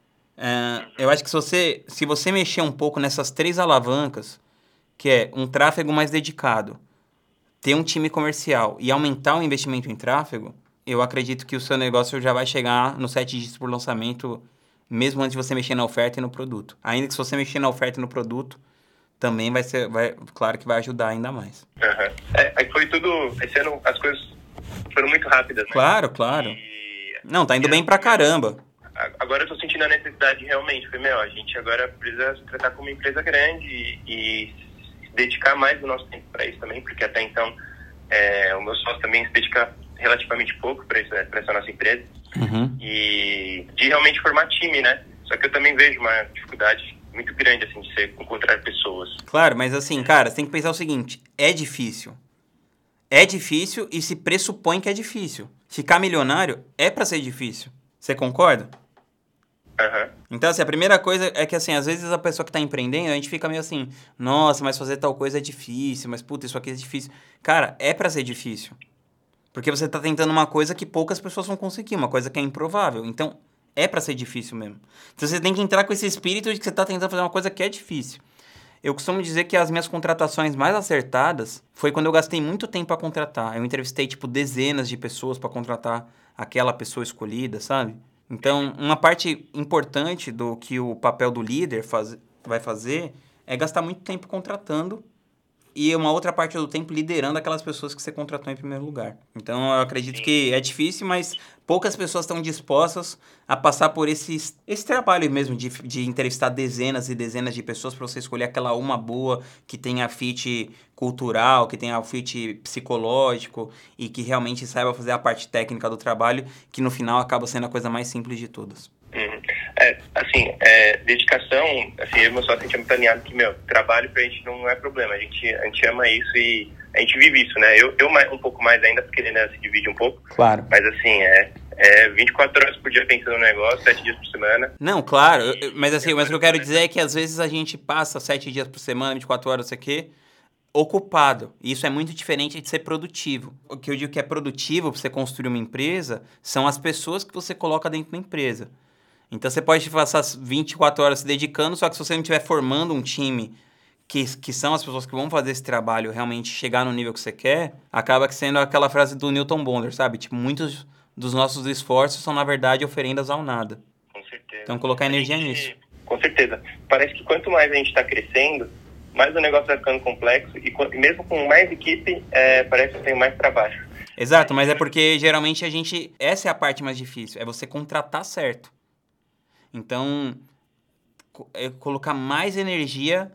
É, eu acho que se você, se você mexer um pouco nessas três alavancas, que é um tráfego mais dedicado, ter um time comercial e aumentar o investimento em tráfego, eu acredito que o seu negócio já vai chegar nos sete dígitos por lançamento, mesmo antes de você mexer na oferta e no produto. Ainda que se você mexer na oferta e no produto, também vai ser, vai, claro que vai ajudar ainda mais. Uhum. É, aí foi tudo, esse ano as coisas foram muito rápidas, né? Claro, claro. E, Não, tá indo bem pra caramba. Agora eu tô sentindo a necessidade realmente, foi, meu, a gente agora precisa se tratar como uma empresa grande e, e se dedicar mais do nosso tempo para isso também, porque até então é, o meu sócio também se dedica relativamente pouco para essa nossa empresa. Uhum. E de realmente formar time, né? Só que eu também vejo uma dificuldade muito grande, assim, de ser, encontrar pessoas. Claro, mas assim, cara, você tem que pensar o seguinte, é difícil. É difícil e se pressupõe que é difícil. Ficar milionário é pra ser difícil. Você concorda? Uhum. Então, assim, a primeira coisa é que, assim, às vezes a pessoa que tá empreendendo, a gente fica meio assim, nossa, mas fazer tal coisa é difícil, mas, puta, isso aqui é difícil. Cara, é pra ser difícil. Porque você tá tentando uma coisa que poucas pessoas vão conseguir, uma coisa que é improvável. Então, é pra ser difícil mesmo. Então, você tem que entrar com esse espírito de que você tá tentando fazer uma coisa que é difícil. Eu costumo dizer que as minhas contratações mais acertadas foi quando eu gastei muito tempo pra contratar. Eu entrevistei, tipo, dezenas de pessoas pra contratar aquela pessoa escolhida, sabe? Então, uma parte importante do que o papel do líder faz, vai fazer é gastar muito tempo contratando e uma outra parte do tempo liderando aquelas pessoas que você contratou em primeiro lugar. Então, eu acredito Sim. que é difícil, mas poucas pessoas estão dispostas a passar por esse, esse trabalho mesmo de, de entrevistar dezenas e dezenas de pessoas para você escolher aquela uma boa que tenha fit cultural, que tenha fit psicológico e que realmente saiba fazer a parte técnica do trabalho, que no final acaba sendo a coisa mais simples de todas. Uhum. É, assim, é, dedicação, assim, eu e meu sócio, a gente é muito alinhado que, meu, trabalho pra gente não é problema, a gente, a gente ama isso e a gente vive isso, né? Eu, eu mais, um pouco mais ainda, porque ele, né, se divide um pouco. Claro. Mas, assim, é, é vinte e quatro horas por dia pensando no negócio, sete dias por semana. Não, claro, eu, mas assim, mas o que eu quero dizer é que às vezes a gente passa sete dias por semana, vinte e quatro horas, não sei o quê, ocupado. E isso é muito diferente de ser produtivo. O que eu digo que é produtivo para você construir uma empresa são as pessoas que você coloca dentro da empresa. Então, você pode passar vinte e quatro horas se dedicando, só que se você não estiver formando um time, que, que são as pessoas que vão fazer esse trabalho realmente chegar no nível que você quer, acaba sendo aquela frase do Newton Bonder, sabe? Tipo, muitos dos nossos esforços são, na verdade, oferendas ao nada. Com certeza. Então, colocar energia gente, nisso. Com certeza. Parece que quanto mais a gente está crescendo, mais o negócio vai ficando complexo e, e mesmo com mais equipe, é, parece que tem mais trabalho. Exato, mas é porque, geralmente, a gente... Essa é a parte mais difícil, é você contratar certo. Então, é colocar mais energia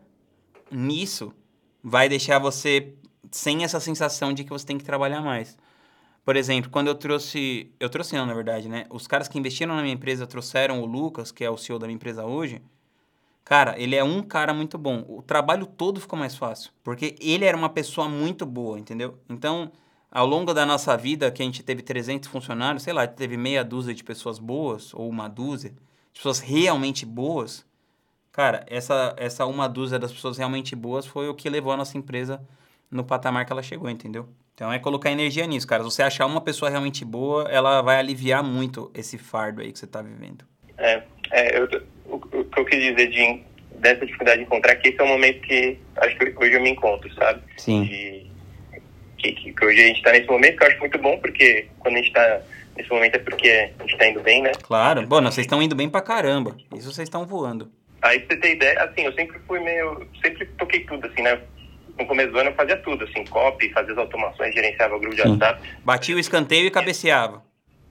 nisso vai deixar você sem essa sensação de que você tem que trabalhar mais. Por exemplo, quando eu trouxe... Eu trouxe não, na verdade, né? Os caras que investiram na minha empresa trouxeram o Lucas, que é o C E O da minha empresa hoje. Cara, ele é um cara muito bom. O trabalho todo ficou mais fácil. Porque ele era uma pessoa muito boa, entendeu? Então, ao longo da nossa vida, que a gente teve trezentos funcionários, sei lá, teve meia dúzia de pessoas boas, ou uma dúzia... pessoas realmente boas, cara, essa, essa uma dúzia das pessoas realmente boas foi o que levou a nossa empresa no patamar que ela chegou, entendeu? Então é colocar energia nisso, cara. Se você achar uma pessoa realmente boa, ela vai aliviar muito esse fardo aí que você tá vivendo. É, é eu, o, o que eu quis dizer de, dessa dificuldade de encontrar, que esse é o momento que acho que hoje eu me encontro, sabe? Sim. De, que, que, que hoje a gente tá nesse momento, que eu acho muito bom, porque quando a gente tá nesse momento é porque a gente tá indo bem, né? Claro. Bom, vocês estão indo bem pra caramba. Isso vocês estão voando. Aí, pra você ter ideia, assim, eu sempre fui meio... Sempre toquei tudo, assim, né? No começo do ano eu fazia tudo, assim, copy, fazia as automações, gerenciava o grupo de WhatsApp. Batia o escanteio e cabeceava.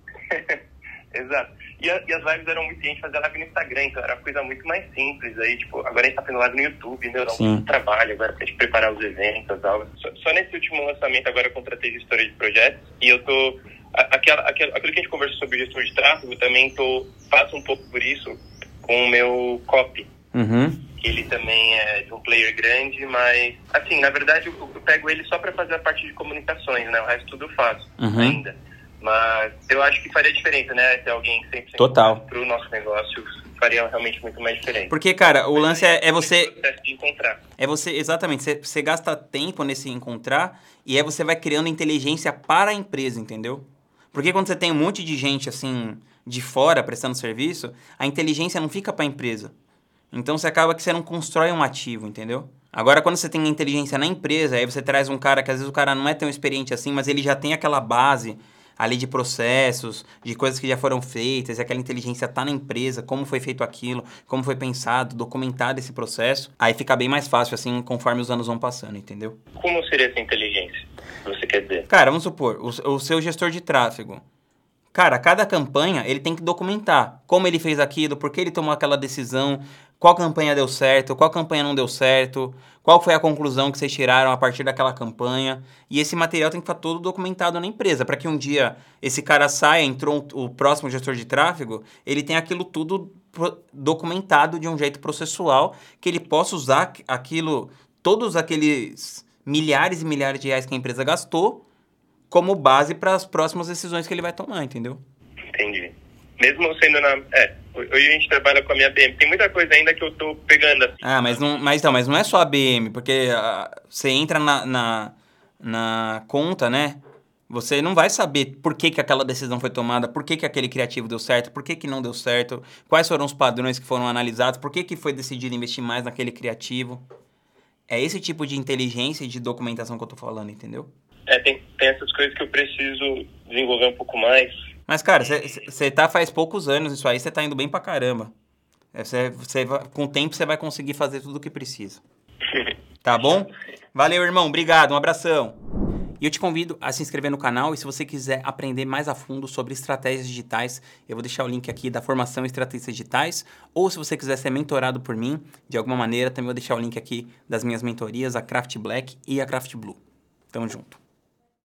Exato. E, a, e as lives eram muito... A gente fazia live no Instagram, então era uma coisa muito mais simples. Aí, tipo, agora a gente tá fazendo live no YouTube, né? Dá muito trabalho agora pra gente preparar os eventos, as aulas. Só, só nesse último lançamento agora eu contratei gestora de projetos e eu tô... Aquela, aquela, aquilo que a gente conversou sobre gestor de tráfego, também tô, passo um pouco por isso com o meu copy. Uhum. Ele também é de um player grande, mas, assim, na verdade, eu, eu pego ele só para fazer a parte de comunicações, né? O resto tudo eu faço uhum. ainda. Mas eu acho que faria diferença, né? Ter alguém cem por cento Total. Pro nosso negócio faria realmente muito mais diferente. Porque, cara, o mas lance é, é você... de encontrar. É você, exatamente, você, você gasta tempo nesse encontrar e aí você vai criando inteligência para a empresa, entendeu? Porque quando você tem um monte de gente, assim, de fora prestando serviço, a inteligência não fica para a empresa. Então, você acaba que você não constrói um ativo, entendeu? Agora, quando você tem a inteligência na empresa, aí você traz um cara que, às vezes, o cara não é tão experiente assim, mas ele já tem aquela base ali de processos, de coisas que já foram feitas, e aquela inteligência tá na empresa, como foi feito aquilo, como foi pensado, documentado esse processo, aí fica bem mais fácil, assim, conforme os anos vão passando, entendeu? Como seria essa inteligência, você quer dizer? Cara, vamos supor, o, o seu gestor de tráfego, cara, cada campanha, ele tem que documentar como ele fez aquilo, por que ele tomou aquela decisão, qual campanha deu certo, qual campanha não deu certo, qual foi a conclusão que vocês tiraram a partir daquela campanha. E esse material tem que estar todo documentado na empresa, para que um dia esse cara saia, entrou um, o próximo gestor de tráfego, ele tenha aquilo tudo pro, documentado de um jeito processual, que ele possa usar aquilo, todos aqueles milhares e milhares de reais que a empresa gastou, como base para as próximas decisões que ele vai tomar, entendeu? Entendi. Mesmo sendo na... É, hoje a gente trabalha com a minha B M. Tem muita coisa ainda que eu tô pegando assim. Ah, mas não, mas, então, mas não é só a B M, porque uh, você entra na, na, na conta, né? Você não vai saber por que, que aquela decisão foi tomada, por que, que aquele criativo deu certo, por que, que não deu certo, quais foram os padrões que foram analisados, por que, que foi decidido investir mais naquele criativo. É esse tipo de inteligência e de documentação que eu tô falando, entendeu? É, tem, tem essas coisas que eu preciso desenvolver um pouco mais. Mas, cara, você tá faz poucos anos isso aí, você tá indo bem pra caramba. Cê, cê, com o tempo você vai conseguir fazer tudo o que precisa. Tá bom? Valeu, irmão. Obrigado. Um abração. E eu te convido a se inscrever no canal e se você quiser aprender mais a fundo sobre estratégias digitais, eu vou deixar o link aqui da formação em estratégias digitais, ou se você quiser ser mentorado por mim, de alguma maneira, também vou deixar o link aqui das minhas mentorias, a Craft Black e a Craft Blue. Tamo junto.